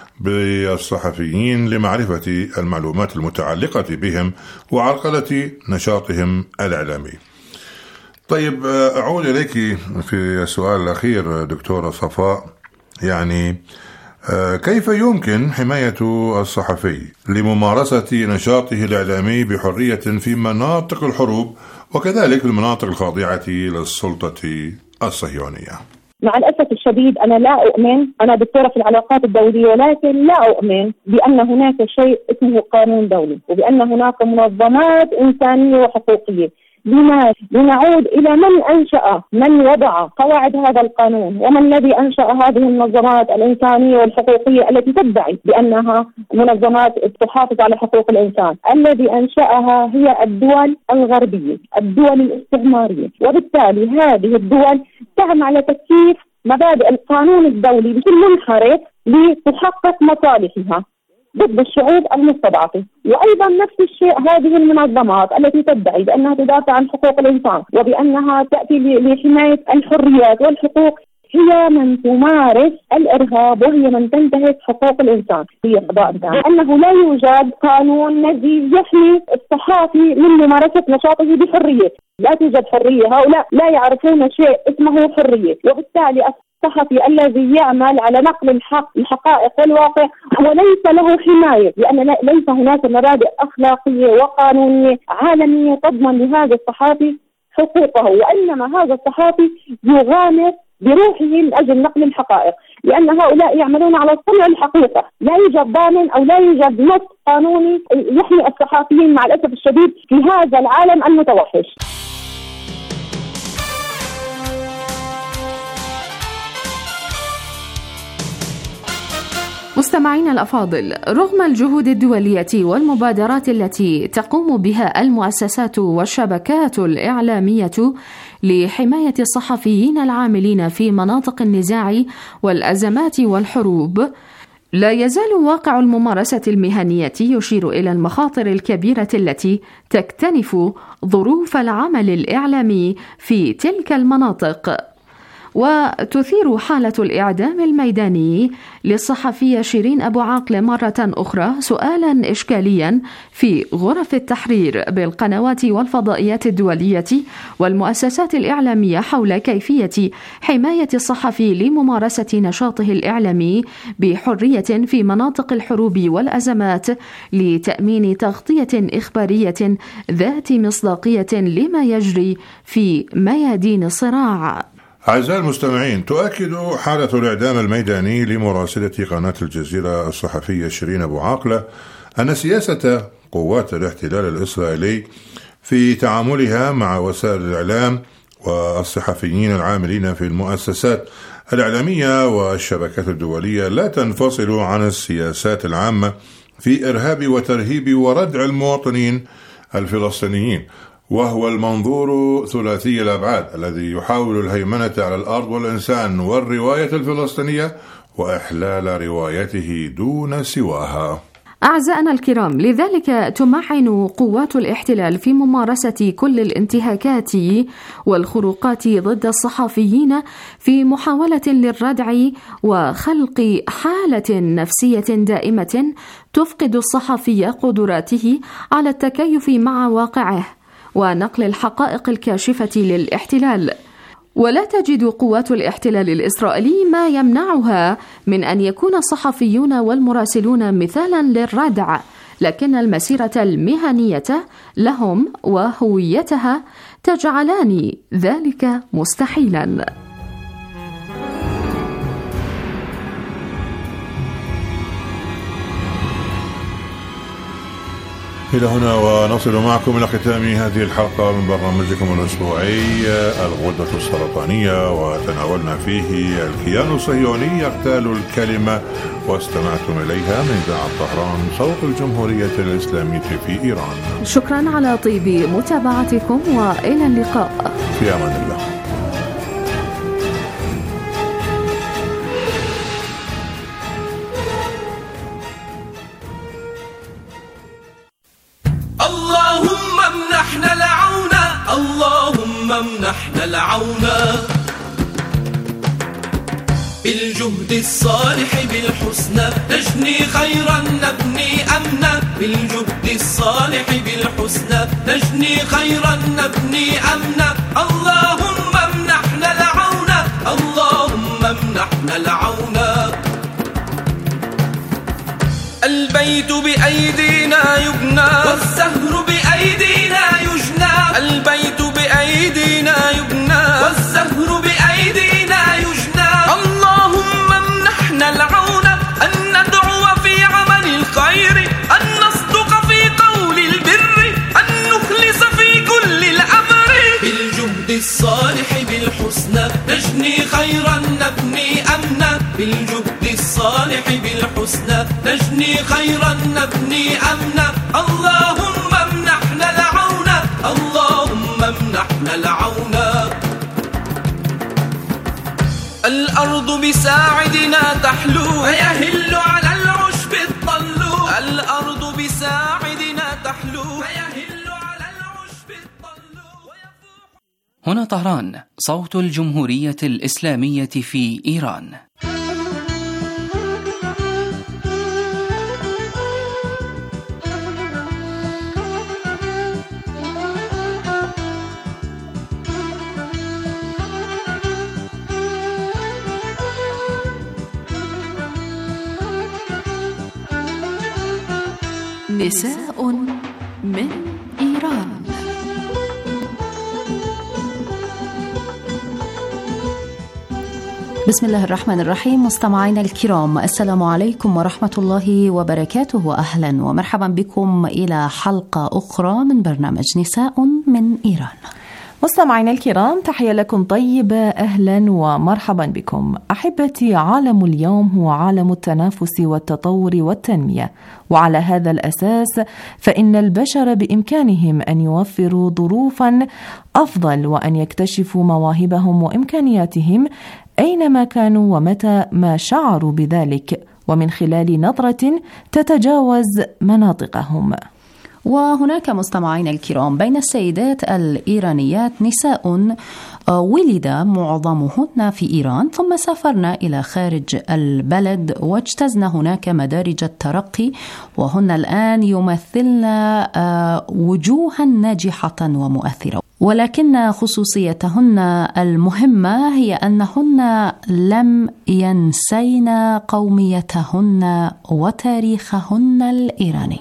بالصحفيين لمعرفة المعلومات المتعلقة بهم وعرقلة نشاطهم الإعلامي. طيب، أعود إليك في السؤال الأخير دكتورة صفاء، يعني كيف يمكن حماية الصحفي لممارسة نشاطه الإعلامي بحرية في مناطق الحروب وكذلك المناطق الخاضعة للسلطة الصهيونية؟ مع الأسف الشديد أنا لا أؤمن، أنا دكتورة في العلاقات الدولية، ولكن لا أؤمن بأن هناك شيء اسمه قانون دولي وبأن هناك منظمات إنسانية وحقوقية. لنعود إلى من أنشأ، من وضع قواعد هذا القانون، ومن الذي أنشأ هذه المنظمات الإنسانية والحقوقية التي تدعي بأنها منظمات تحافظ على حقوق الإنسان. الذي أنشأها هي الدول الغربية، الدول الاستعمارية، وبالتالي هذه الدول تعمل على تكييف مبادئ القانون الدولي بشكل منحرف لتحقق مصالحها ضد الشعوب المستضعفة. وأيضا نفس الشيء هذه المنظمات التي تدعي بأنها تدافع عن حقوق الإنسان وبأنها تأتي لحماية الحريات والحقوق هي من تمارس الإرهاب وهي من تنتهك حقوق الإنسان في قضاء الدولة. أنه لا يوجد قانون الذي يحمي الصحافي من ممارسة نشاطه بحرية، لا توجد حرية، هؤلاء لا يعرفون شيء اسمه حرية، وبالتالي الصحفي الذي يعمل على نقل الحقائق والواقع هو ليس له حماية، لأن ليس هناك مبادئ أخلاقية وقانونية عالمية تضمن لهذا الصحافي حقوقه، وإنما هذا الصحافي يغامر بروحه من أجل نقل الحقائق، لأن هؤلاء يعملون على صنع الحقيقة. لا يوجد ضامن أو لا يوجد نص قانوني يحمي الصحافيين مع الأسف الشديد في هذا العالم المتوحش. مستمعين الأفاضل، رغم الجهود الدولية والمبادرات التي تقوم بها المؤسسات والشبكات الإعلامية لحماية الصحفيين العاملين في مناطق النزاع والأزمات والحروب، لا يزال واقع الممارسة المهنية يشير إلى المخاطر الكبيرة التي تكتنف ظروف العمل الإعلامي في تلك المناطق. وتثير حالة الإعدام الميداني للصحفية شيرين أبو عاقلة مرة أخرى سؤالا إشكاليا في غرف التحرير بالقنوات والفضائيات الدولية والمؤسسات الإعلامية حول كيفية حماية الصحفي لممارسة نشاطه الإعلامي بحرية في مناطق الحروب والأزمات لتأمين تغطية إخبارية ذات مصداقية لما يجري في ميادين الصراع. أعزائي المستمعين، تؤكد حالة الإعدام الميداني لمراسلة قناة الجزيرة الصحفية شيرين أبو عاقلة أن سياسة قوات الاحتلال الإسرائيلي في تعاملها مع وسائل الإعلام والصحفيين العاملين في المؤسسات الإعلامية والشبكات الدولية لا تنفصل عن السياسات العامة في إرهاب وترهيب وردع المواطنين الفلسطينيين، وهو المنظور ثلاثي الأبعاد الذي يحاول الهيمنة على الأرض والإنسان والرواية الفلسطينية وإحلال روايته دون سواها. أعزائنا الكرام، لذلك تمعن قوات الاحتلال في ممارسة كل الانتهاكات والخروقات ضد الصحفيين في محاولة للردع وخلق حالة نفسية دائمة تفقد الصحفي قدراته على التكيف مع واقعه ونقل الحقائق الكاشفة للاحتلال. ولا تجد قوات الاحتلال الإسرائيلي ما يمنعها من أن يكون الصحفيون والمراسلون مثالا للردع، لكن المسيرة المهنية لهم وهويتها تجعلان ذلك مستحيلا. إلى هنا ونصل معكم إلى ختام هذه الحلقة من برنامجكم الأسبوعي الغدة السرطانية، وتناولنا فيه الكيان الصهيوني يغتال الكلمة، واستمعتم إليها من إذاعة طهران صوت الجمهورية الإسلامية في إيران. شكرا على طيب متابعتكم وإلى اللقاء في أمان الله. اللهم امنحنا العون، اللهم امنحنا العون بالجهد الصالح بالحسنى نجني خيرا نبني أمنا، بالجهد الصالح بالحسنى نجني خيرا نبني أمنا. اللهم امنحنا العون، اللهم امنحنا العون. البيت بأيدينا يبنى والزهر بأيدينا يجنى، البيت بأيدينا يبنى والزهر بأيدينا يجنى. اللهم امنحنا العون أن ندعو في عمل الخير، أن نصدق في قول البر، أن نخلص في كل الأمر. بالجهد الصالح بالحسنى نجني خيرا نبني أمنا، بالجهد الصالح بالحسنى نجني خيرا نبني أمنا. اللهم امنحنا العون، اللهم امنحنا العون. الأرض بساعدنا تحلو فيهل على العشب الطل، الأرض بساعدنا تحلو فيهل على العشب الطل. هنا طهران صوت الجمهورية الإسلامية في إيران. نساء من إيران. بسم الله الرحمن الرحيم. مستمعينا الكرام، السلام عليكم ورحمة الله وبركاته، وأهلا ومرحبا بكم إلى حلقة أخرى من برنامج نساء من إيران. مستمعينا الكرام، تحية لكم طيبة، أهلا ومرحبا بكم. أحبتي، عالم اليوم هو عالم التنافس والتطور والتنمية، وعلى هذا الأساس فإن البشر بإمكانهم أن يوفروا ظروفا أفضل وأن يكتشفوا مواهبهم وإمكانياتهم أينما كانوا ومتى ما شعروا بذلك، ومن خلال نظرة تتجاوز مناطقهم. وهناك مستمعين الكرام بين السيدات الإيرانيات نساء ولد معظمهن في إيران ثم سافرن إلى خارج البلد واجتزن هناك مدارج الترقي، وهن الآن يمثلن وجوها ناجحة ومؤثرة، ولكن خصوصيتهن المهمة هي أنهن لم ينسين قوميتهن وتاريخهن الإيراني.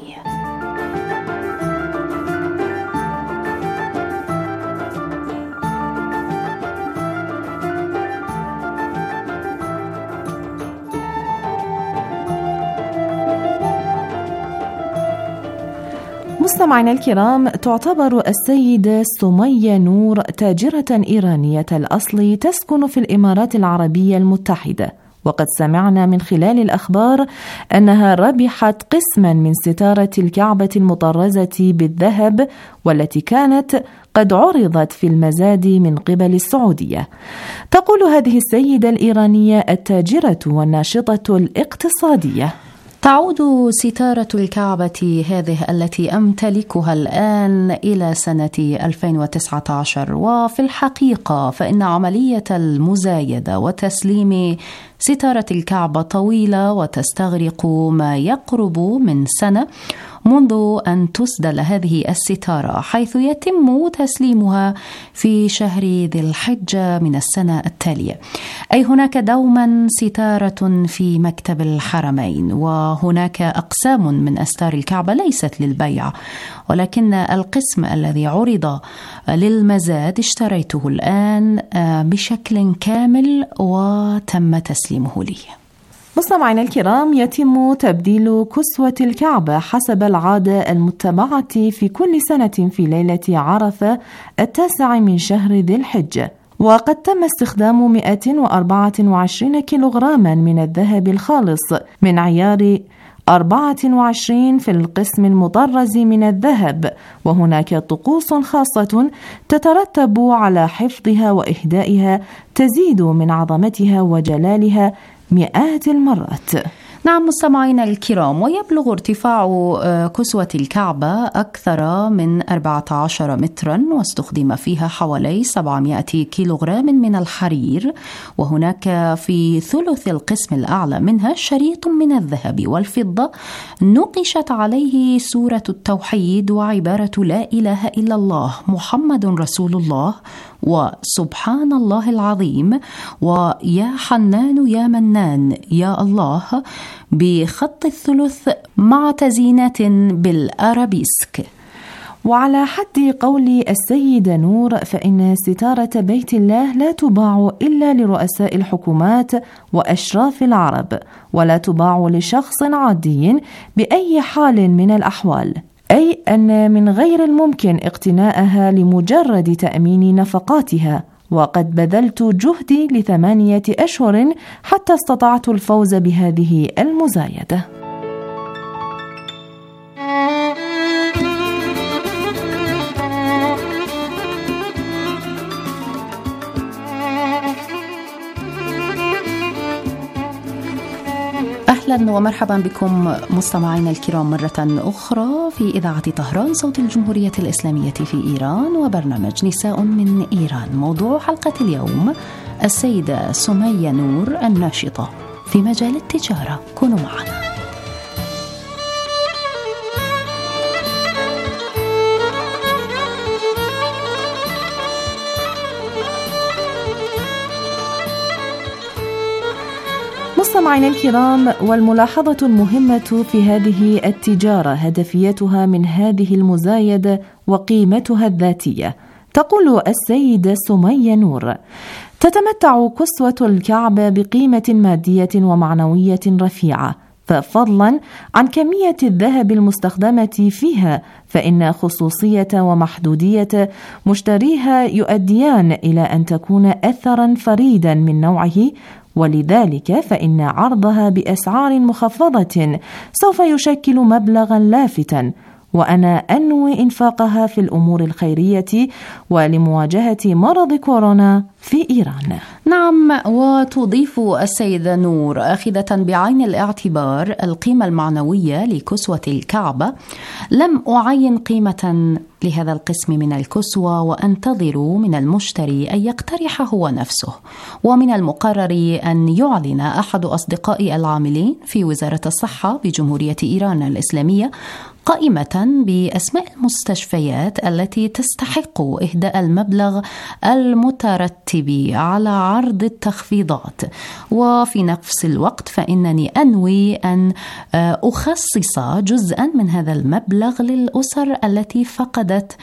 مستمعينا الكرام، تعتبر السيدة سمية نور تاجرة إيرانية الأصل تسكن في الإمارات العربية المتحدة، وقد سمعنا من خلال الأخبار أنها ربحت قسما من ستارة الكعبة المطرزة بالذهب والتي كانت قد عرضت في المزاد من قبل السعودية. تقول هذه السيدة الإيرانية التاجرة والناشطة الاقتصادية: تعود ستارة الكعبة هذه التي أمتلكها الآن إلى سنة 2019، وفي الحقيقة فإن عملية المزايدة وتسليم ستارة الكعبة طويلة وتستغرق ما يقرب من سنة منذ أن تسدل هذه الستارة، حيث يتم تسليمها في شهر ذي الحجة من السنة التالية. أي هناك دوما ستارة في مكتب الحرمين، وهناك أقسام من أستار الكعبة ليست للبيع، ولكن القسم الذي عرض للمزاد اشتريته الآن بشكل كامل وتم تسليمه لي. مستمعينا الكرام، يتم تبديل كسوة الكعبة حسب العادة المتبعة في كل سنة في ليلة عرفة 9 من شهر ذي الحجة، وقد تم استخدام 124 كيلوغراما من الذهب الخالص من عيار 24 في القسم المطرز من الذهب، وهناك طقوس خاصة تترتب على حفظها وإهدائها تزيد من عظمتها وجلالها مئات المرات. نعم مستمعينا الكرام، ويبلغ ارتفاع كسوة الكعبة أكثر من 14 مترا، واستخدم فيها حوالي 700 كيلوغرام من الحرير، وهناك في ثلث القسم الأعلى منها شريط من الذهب والفضة نقشت عليه سورة التوحيد وعبارة لا إله إلا الله محمد رسول الله وسبحان الله العظيم ويا حنان يا منان يا الله بخط الثلث مع تزيينات بالأرابيسك. وعلى حد قول السيدة نور فإن ستارة بيت الله لا تباع إلا لرؤساء الحكومات وأشراف العرب، ولا تباع لشخص عادي بأي حال من الأحوال، أي أن من غير الممكن اقتناءها لمجرد تأمين نفقاتها. وقد بذلت جهدي ل8 أشهر حتى استطعت الفوز بهذه المزايدة. أهلا ومرحبا بكم مستمعينا الكرام مرة أخرى في إذاعة طهران صوت الجمهورية الإسلامية في إيران وبرنامج نساء من إيران. موضوع حلقة اليوم السيدة سمية نور الناشطة في مجال التجارة. كونوا معنا. مستمعينا الكرام، والملاحظة المهمة في هذه التجارة هدفيتها من هذه المزايدة وقيمتها الذاتية. تقول السيدة سمية نور: تتمتع كسوة الكعبة بقيمة مادية ومعنوية رفيعة، ففضلا عن كمية الذهب المستخدمة فيها فإن خصوصية ومحدودية مشتريها يؤديان إلى أن تكون أثرا فريدا من نوعه، ولذلك فإن عرضها بأسعار مخفضة سوف يشكل مبلغا لافتا، وأنا أنوي إنفاقها في الأمور الخيرية ولمواجهة مرض كورونا في إيران. نعم، وتضيف السيدة نور آخذة بعين الاعتبار القيمة المعنوية لكسوة الكعبة: لم أعين قيمة لهذا القسم من الكسوة وأنتظر من المشتري أن يقترح هو نفسه، ومن المقرر أن يعلن أحد أصدقائي العاملين في وزارة الصحة بجمهورية إيران الإسلامية قائمة بأسماء المستشفيات التي تستحق إهداء المبلغ المترتب على عرض التخفيضات. وفي نفس الوقت فإنني أنوي أن أخصص جزءا من هذا المبلغ للأسر التي فقدت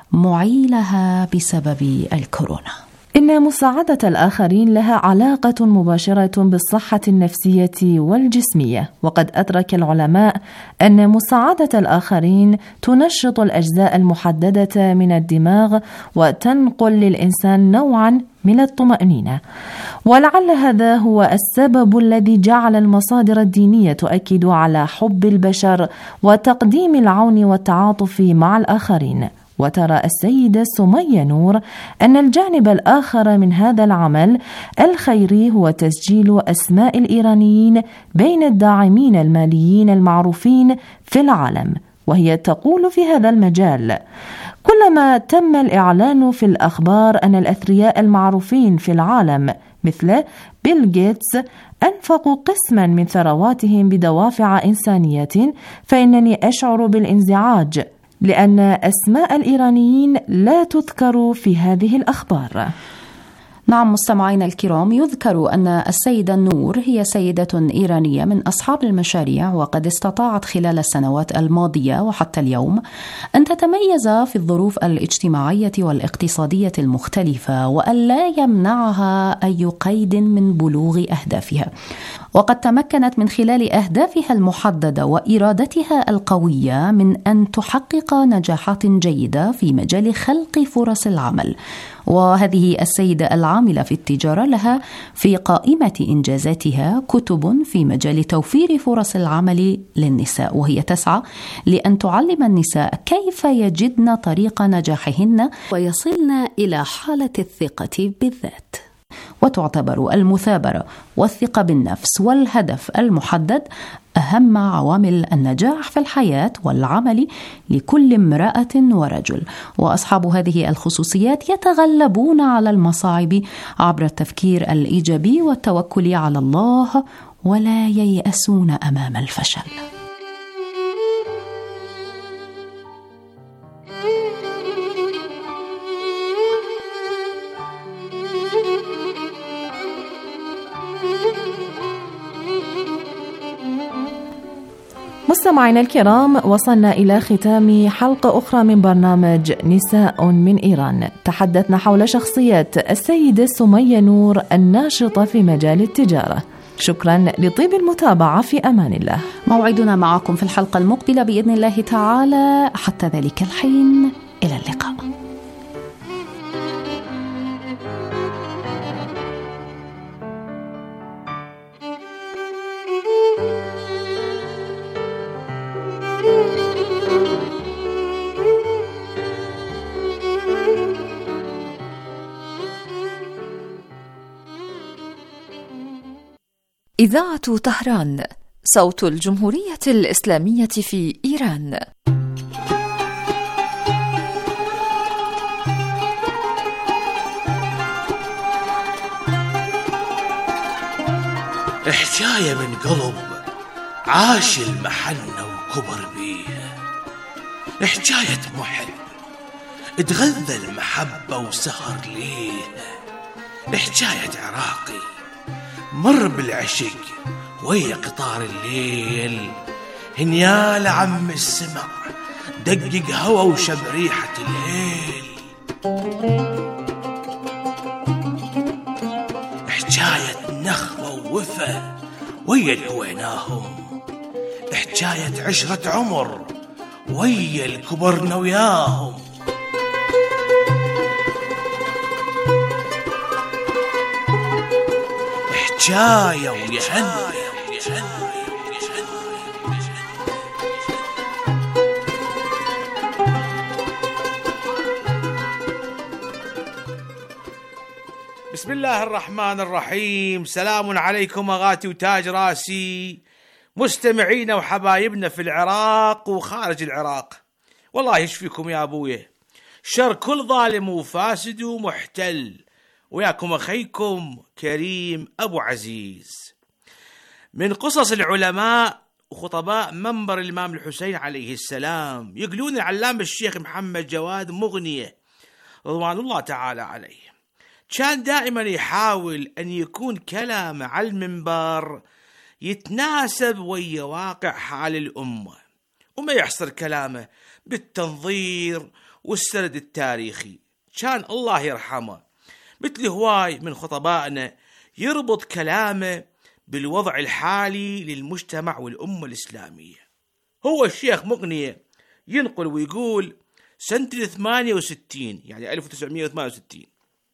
معيلها بسبب الكورونا. إن مساعدة الآخرين لها علاقة مباشرة بالصحة النفسية والجسمية، وقد أدرك العلماء أن مساعدة الآخرين تنشط الأجزاء المحددة من الدماغ وتنقل للإنسان نوعا من الطمأنينة، ولعل هذا هو السبب الذي جعل المصادر الدينية تؤكد على حب البشر وتقديم العون والتعاطف مع الآخرين. وترى السيدة سمية نور أن الجانب الآخر من هذا العمل الخيري هو تسجيل أسماء الإيرانيين بين الداعمين الماليين المعروفين في العالم. وهي تقول في هذا المجال: كلما تم الإعلان في الأخبار أن الأثرياء المعروفين في العالم مثل بيل جيتس أنفقوا قسما من ثرواتهم بدوافع إنسانية، فإنني أشعر بالانزعاج، لأن أسماء الإيرانيين لا تذكر في هذه الأخبار. نعم مستمعينا الكرام، يذكر أن السيدة نور هي سيدة إيرانية من أصحاب المشاريع، وقد استطاعت خلال السنوات الماضية وحتى اليوم أن تتميز في الظروف الاجتماعية والاقتصادية المختلفة، وأن لا يمنعها أي قيد من بلوغ أهدافها. وقد تمكنت من خلال أهدافها المحددة وإرادتها القوية من أن تحقق نجاحات جيدة في مجال خلق فرص العمل. وهذه السيدة العاملة في التجارة لها في قائمة إنجازاتها كتب في مجال توفير فرص العمل للنساء، وهي تسعى لأن تعلم النساء كيف يجدن طريق نجاحهن ويصلن إلى حالة الثقة بالذات. وتعتبر المثابرة والثقة بالنفس والهدف المحدد أهم عوامل النجاح في الحياة والعمل لكل امرأة ورجل. وأصحاب هذه الخصوصيات يتغلبون على المصاعب عبر التفكير الإيجابي والتوكل على الله، ولا ييأسون أمام الفشل. مستمعينا الكرام، وصلنا إلى ختام حلقة أخرى من برنامج نساء من إيران. تحدثنا حول شخصية السيدة سمية نور الناشطة في مجال التجارة. شكرا لطيب المتابعة، في أمان الله. موعدنا معكم في الحلقة المقبلة بإذن الله تعالى. حتى ذلك الحين، إلى اللقاء. إذاعة طهران، صوت الجمهورية الإسلامية في إيران. حكاية من قلب عاش المحنة وكبر بيها، حكاية محب اتغذى المحبة وسهر ليها، حكاية عراقي مر بالعشق ويا قطار الليل، هنيال عم السمع دقق هوا وشب ريحة الهيل. حكاية نخوة ووفا ويا الهويناهم، حكاية عشرة عمر ويا الكبرنا وياهم. حكاية ويهنى بسم الله الرحمن الرحيم. سلام عليكم أغاتي وتاج راسي، مستمعينا وحبايبنا في العراق وخارج العراق. والله يشفيكم يا أبويا شر كل ظالم وفاسد ومحتل، وياكم أخيكم كريم أبو عزيز. من قصص العلماء وخطباء منبر الإمام الحسين عليه السلام يقولون العلامة الشيخ محمد جواد مغنية رضوان الله تعالى عليه كان دائما يحاول أن يكون كلامه على المنبر يتناسب ويا واقع حال الأمة، وما يحصر كلامه بالتنظير والسرد التاريخي. كان الله يرحمه مثل هواي من خطبائنا يربط كلامه بالوضع الحالي للمجتمع والأمة الإسلامية. هو الشيخ مغنية ينقل ويقول سنة 68 يعني 1968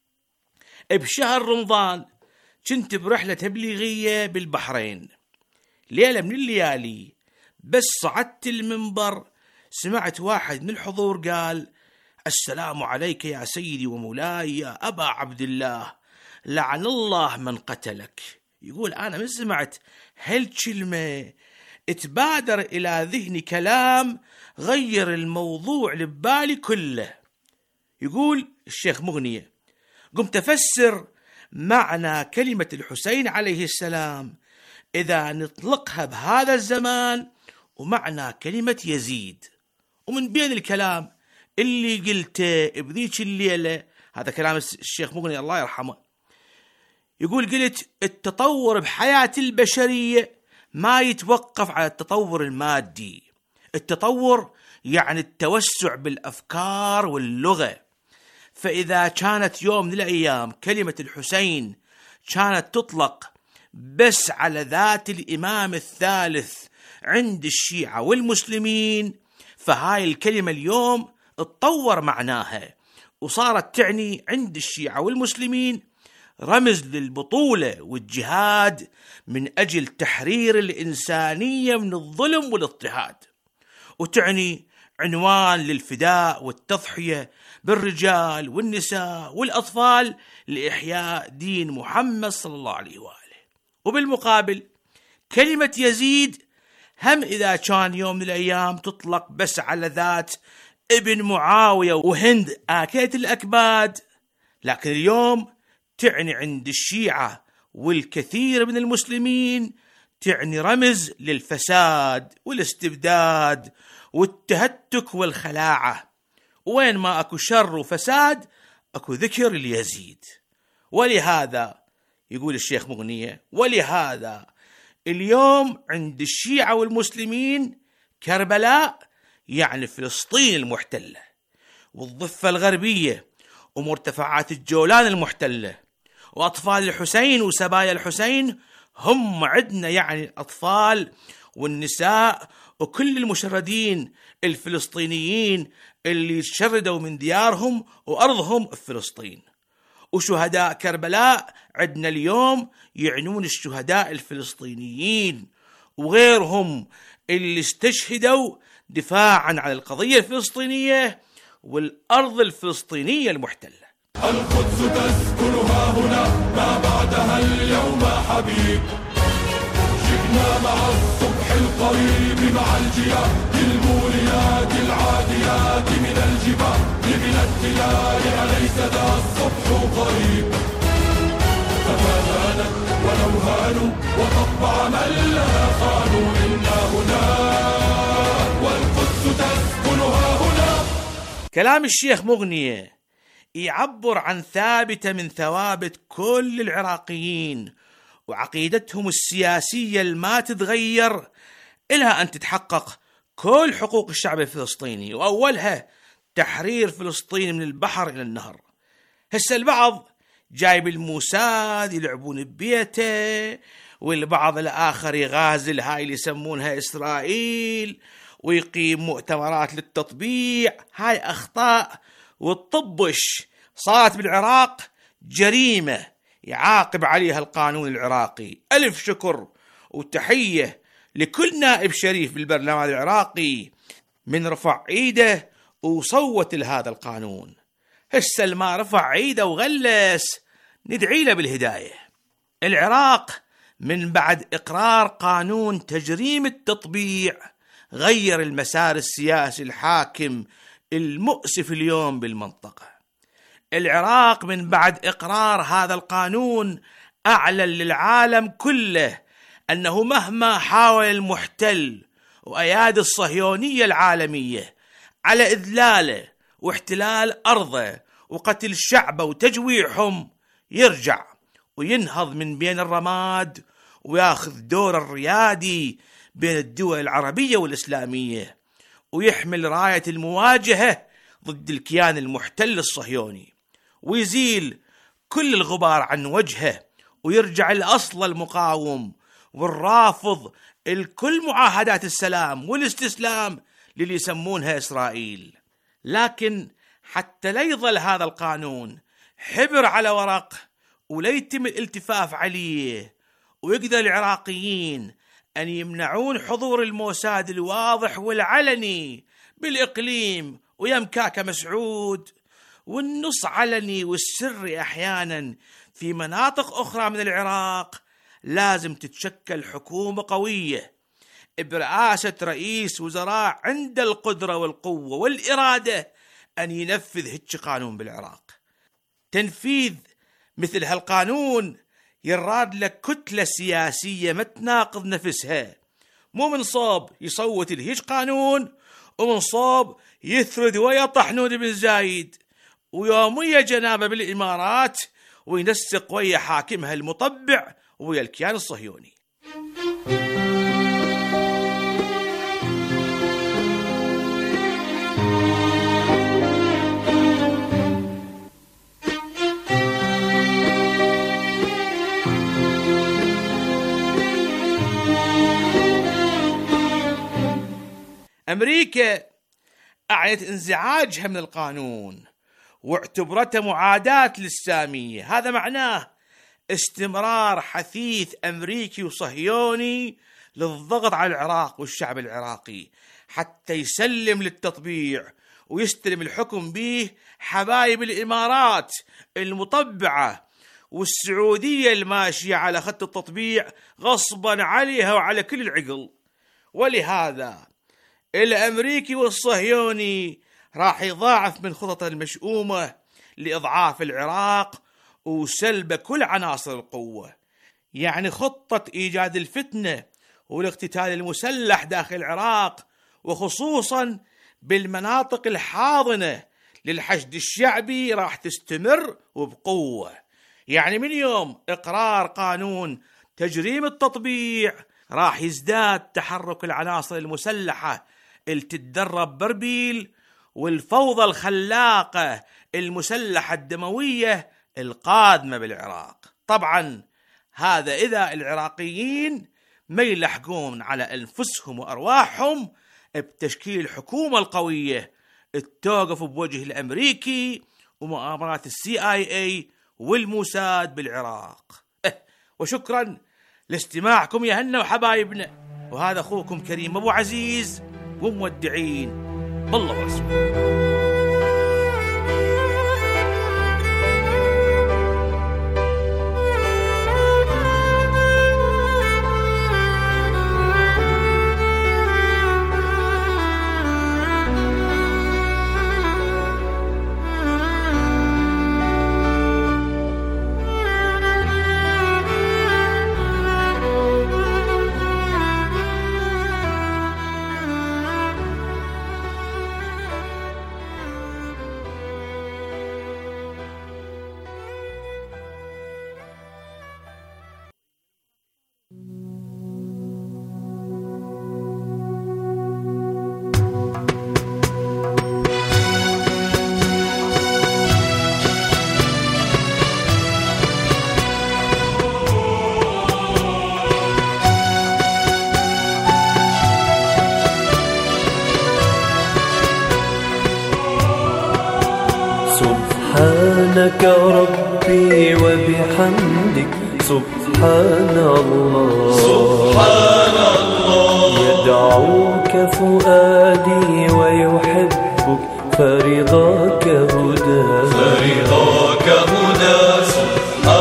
بشهر رمضان كنت برحلة تبليغية بالبحرين. ليلة من الليالي بس صعدت المنبر سمعت واحد من الحضور قال: السلام عليك يا سيدي ومولاي يا أبا عبد الله، لعن الله من قتلك. يقول أنا من سمعت هالكلمة اتبادر إلى ذهني كلام غير الموضوع لبالي كله. يقول الشيخ مغنية قمت أفسر معنى كلمة الحسين عليه السلام إذا نطلقها بهذا الزمان ومعنى كلمة يزيد. ومن بين الكلام اللي قلته بذيك الليلة، هذا كلام الشيخ مغني الله يرحمه، يقول قلت التطور بحياة البشرية ما يتوقف على التطور المادي. التطور يعني التوسع بالأفكار واللغة. فإذا كانت يوم من الأيام كلمة الحسين كانت تطلق بس على ذات الإمام الثالث عند الشيعة والمسلمين، فهاي الكلمة اليوم اتطور معناها وصارت تعني عند الشيعة والمسلمين رمز للبطولة والجهاد من أجل تحرير الإنسانية من الظلم والاضطهاد، وتعني عنوان للفداء والتضحية بالرجال والنساء والأطفال لإحياء دين محمد صلى الله عليه وآله. وبالمقابل كلمة يزيد هم إذا كان يوم من الأيام تطلق بس على ذات ابن معاوية وهند آكلة الأكباد، لكن اليوم تعني عند الشيعة والكثير من المسلمين تعني رمز للفساد والاستبداد والتهتك والخلاعة. وين ما أكو شر وفساد أكو ذكر اليزيد. ولهذا يقول الشيخ مغنية ولهذا اليوم عند الشيعة والمسلمين كربلاء يعني فلسطين المحتلة، والضفة الغربية ومرتفعات الجولان المحتلة، وأطفال الحسين وسبايا الحسين هم عندنا يعني الأطفال والنساء وكل المشردين الفلسطينيين اللي شردوا من ديارهم وأرضهم في فلسطين. وشهداء كربلاء عندنا اليوم يعنون الشهداء الفلسطينيين وغيرهم اللي استشهدوا دفاعا عن القضية الفلسطينية والأرض الفلسطينية المحتلة. القدس تسكنها هنا ما بعدها اليوم حبيب، جئنا مع الصبح القريب مع الجياد الموليات العاديات من الجبال لبنى التلال أليس ذا الصبح قريب. فما ولو هانوا وطبع من لا خانوا إنا هنا والقدس تسكنها هنا. كلام الشيخ مغنية يعبر عن ثابتة من ثوابت كل العراقيين وعقيدتهم السياسية الما تتغير إلها أن تتحقق كل حقوق الشعب الفلسطيني، وأولها تحرير فلسطين من البحر إلى النهر. هسه البعض جايب الموساد يلعبون ببيته، والبعض الآخر يغازل هاي اللي يسمونها إسرائيل ويقيم مؤتمرات للتطبيع. هاي أخطاء والطبش صارت بالعراق جريمة يعاقب عليها القانون العراقي. ألف شكر وتحية لكل نائب شريف بالبرلمان العراقي من رفع ايده وصوت لهذا القانون. هسه ما رفع ايده وغلس ندعي له بالهداية. العراق من بعد إقرار قانون تجريم التطبيع غير المسار السياسي الحاكم المؤسف اليوم بالمنطقة. العراق من بعد إقرار هذا القانون أعلن للعالم كله أنه مهما حاول المحتل وأيادي الصهيونية العالمية على إذلاله واحتلال أرضه وقتل شعبه وتجويعهم، يرجع وينهض من بين الرماد وياخذ دور الريادي بين الدول العربية والإسلامية، ويحمل راية المواجهة ضد الكيان المحتل الصهيوني، ويزيل كل الغبار عن وجهه، ويرجع الأصل المقاوم والرافض الكل معاهدات السلام والاستسلام للي يسمونها إسرائيل. لكن حتى لا يظل هذا القانون حبر على ورق ولا يتم الالتفاف عليه، ويقدر العراقيين أن يمنعون حضور الموساد الواضح والعلني بالإقليم ويمكاك مسعود، والنص علني والسري أحيانا في مناطق أخرى من العراق، لازم تتشكل حكومة قوية برئاسة رئيس وزراء عنده القدرة والقوة والإرادة أن ينفذ هيك قانون بالعراق. تنفيذ مثل هالقانون يراد لك كتلة سياسية ما تناقض نفسها، مو من صوب يصوت لهيج قانون ومن صوب يثرد ويا طحنون بن زايد ويومية جنابه بالإمارات وينسق ويا حاكمها المطبع ويا الكيان الصهيوني. أمريكا أعلنت انزعاجها من القانون واعتبرته معاداة للسامية. هذا معناه استمرار حثيث أمريكي وصهيوني للضغط على العراق والشعب العراقي حتى يسلم للتطبيع ويستلم الحكم به حبايب الإمارات المطبعة والسعودية الماشية على خط التطبيع غصبا عليها وعلى كل العقل. ولهذا الأمريكي والصهيوني راح يضاعف من خطط المشؤومة لإضعاف العراق وسلب كل عناصر القوة، يعني خطة إيجاد الفتنة والاقتتال المسلح داخل العراق وخصوصا بالمناطق الحاضنة للحشد الشعبي راح تستمر وبقوة. يعني من يوم إقرار قانون تجريم التطبيع راح يزداد تحرك العناصر المسلحة اللي تتدرب بربيل والفوضى الخلاقة المسلحة الدموية القادمة بالعراق. طبعا هذا إذا العراقيين ما يلحقون على أنفسهم وأرواحهم بتشكيل الحكومة القوية التوقف بوجه الأمريكي ومؤامرات CIA والموساد بالعراق. وشكرا لاستماعكم يا هنا وحبايبنا، وهذا أخوكم كريم أبو عزيز ومودعين بالله ورسوله. سبحانك ربي وبحمدك سبحان الله سبحان الله يدعوك فؤادي ويحبك فرضاك هدى سبحان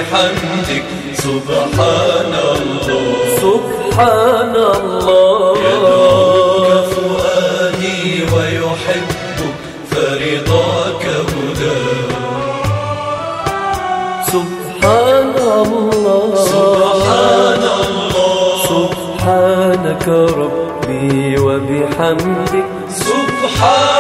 وبحمدك سبحان الله سبحان الله يدعوك فؤادي ويحبك فرضاك هداه سبحان الله سبحان الله سبحانك ربي وبحمدك سبحان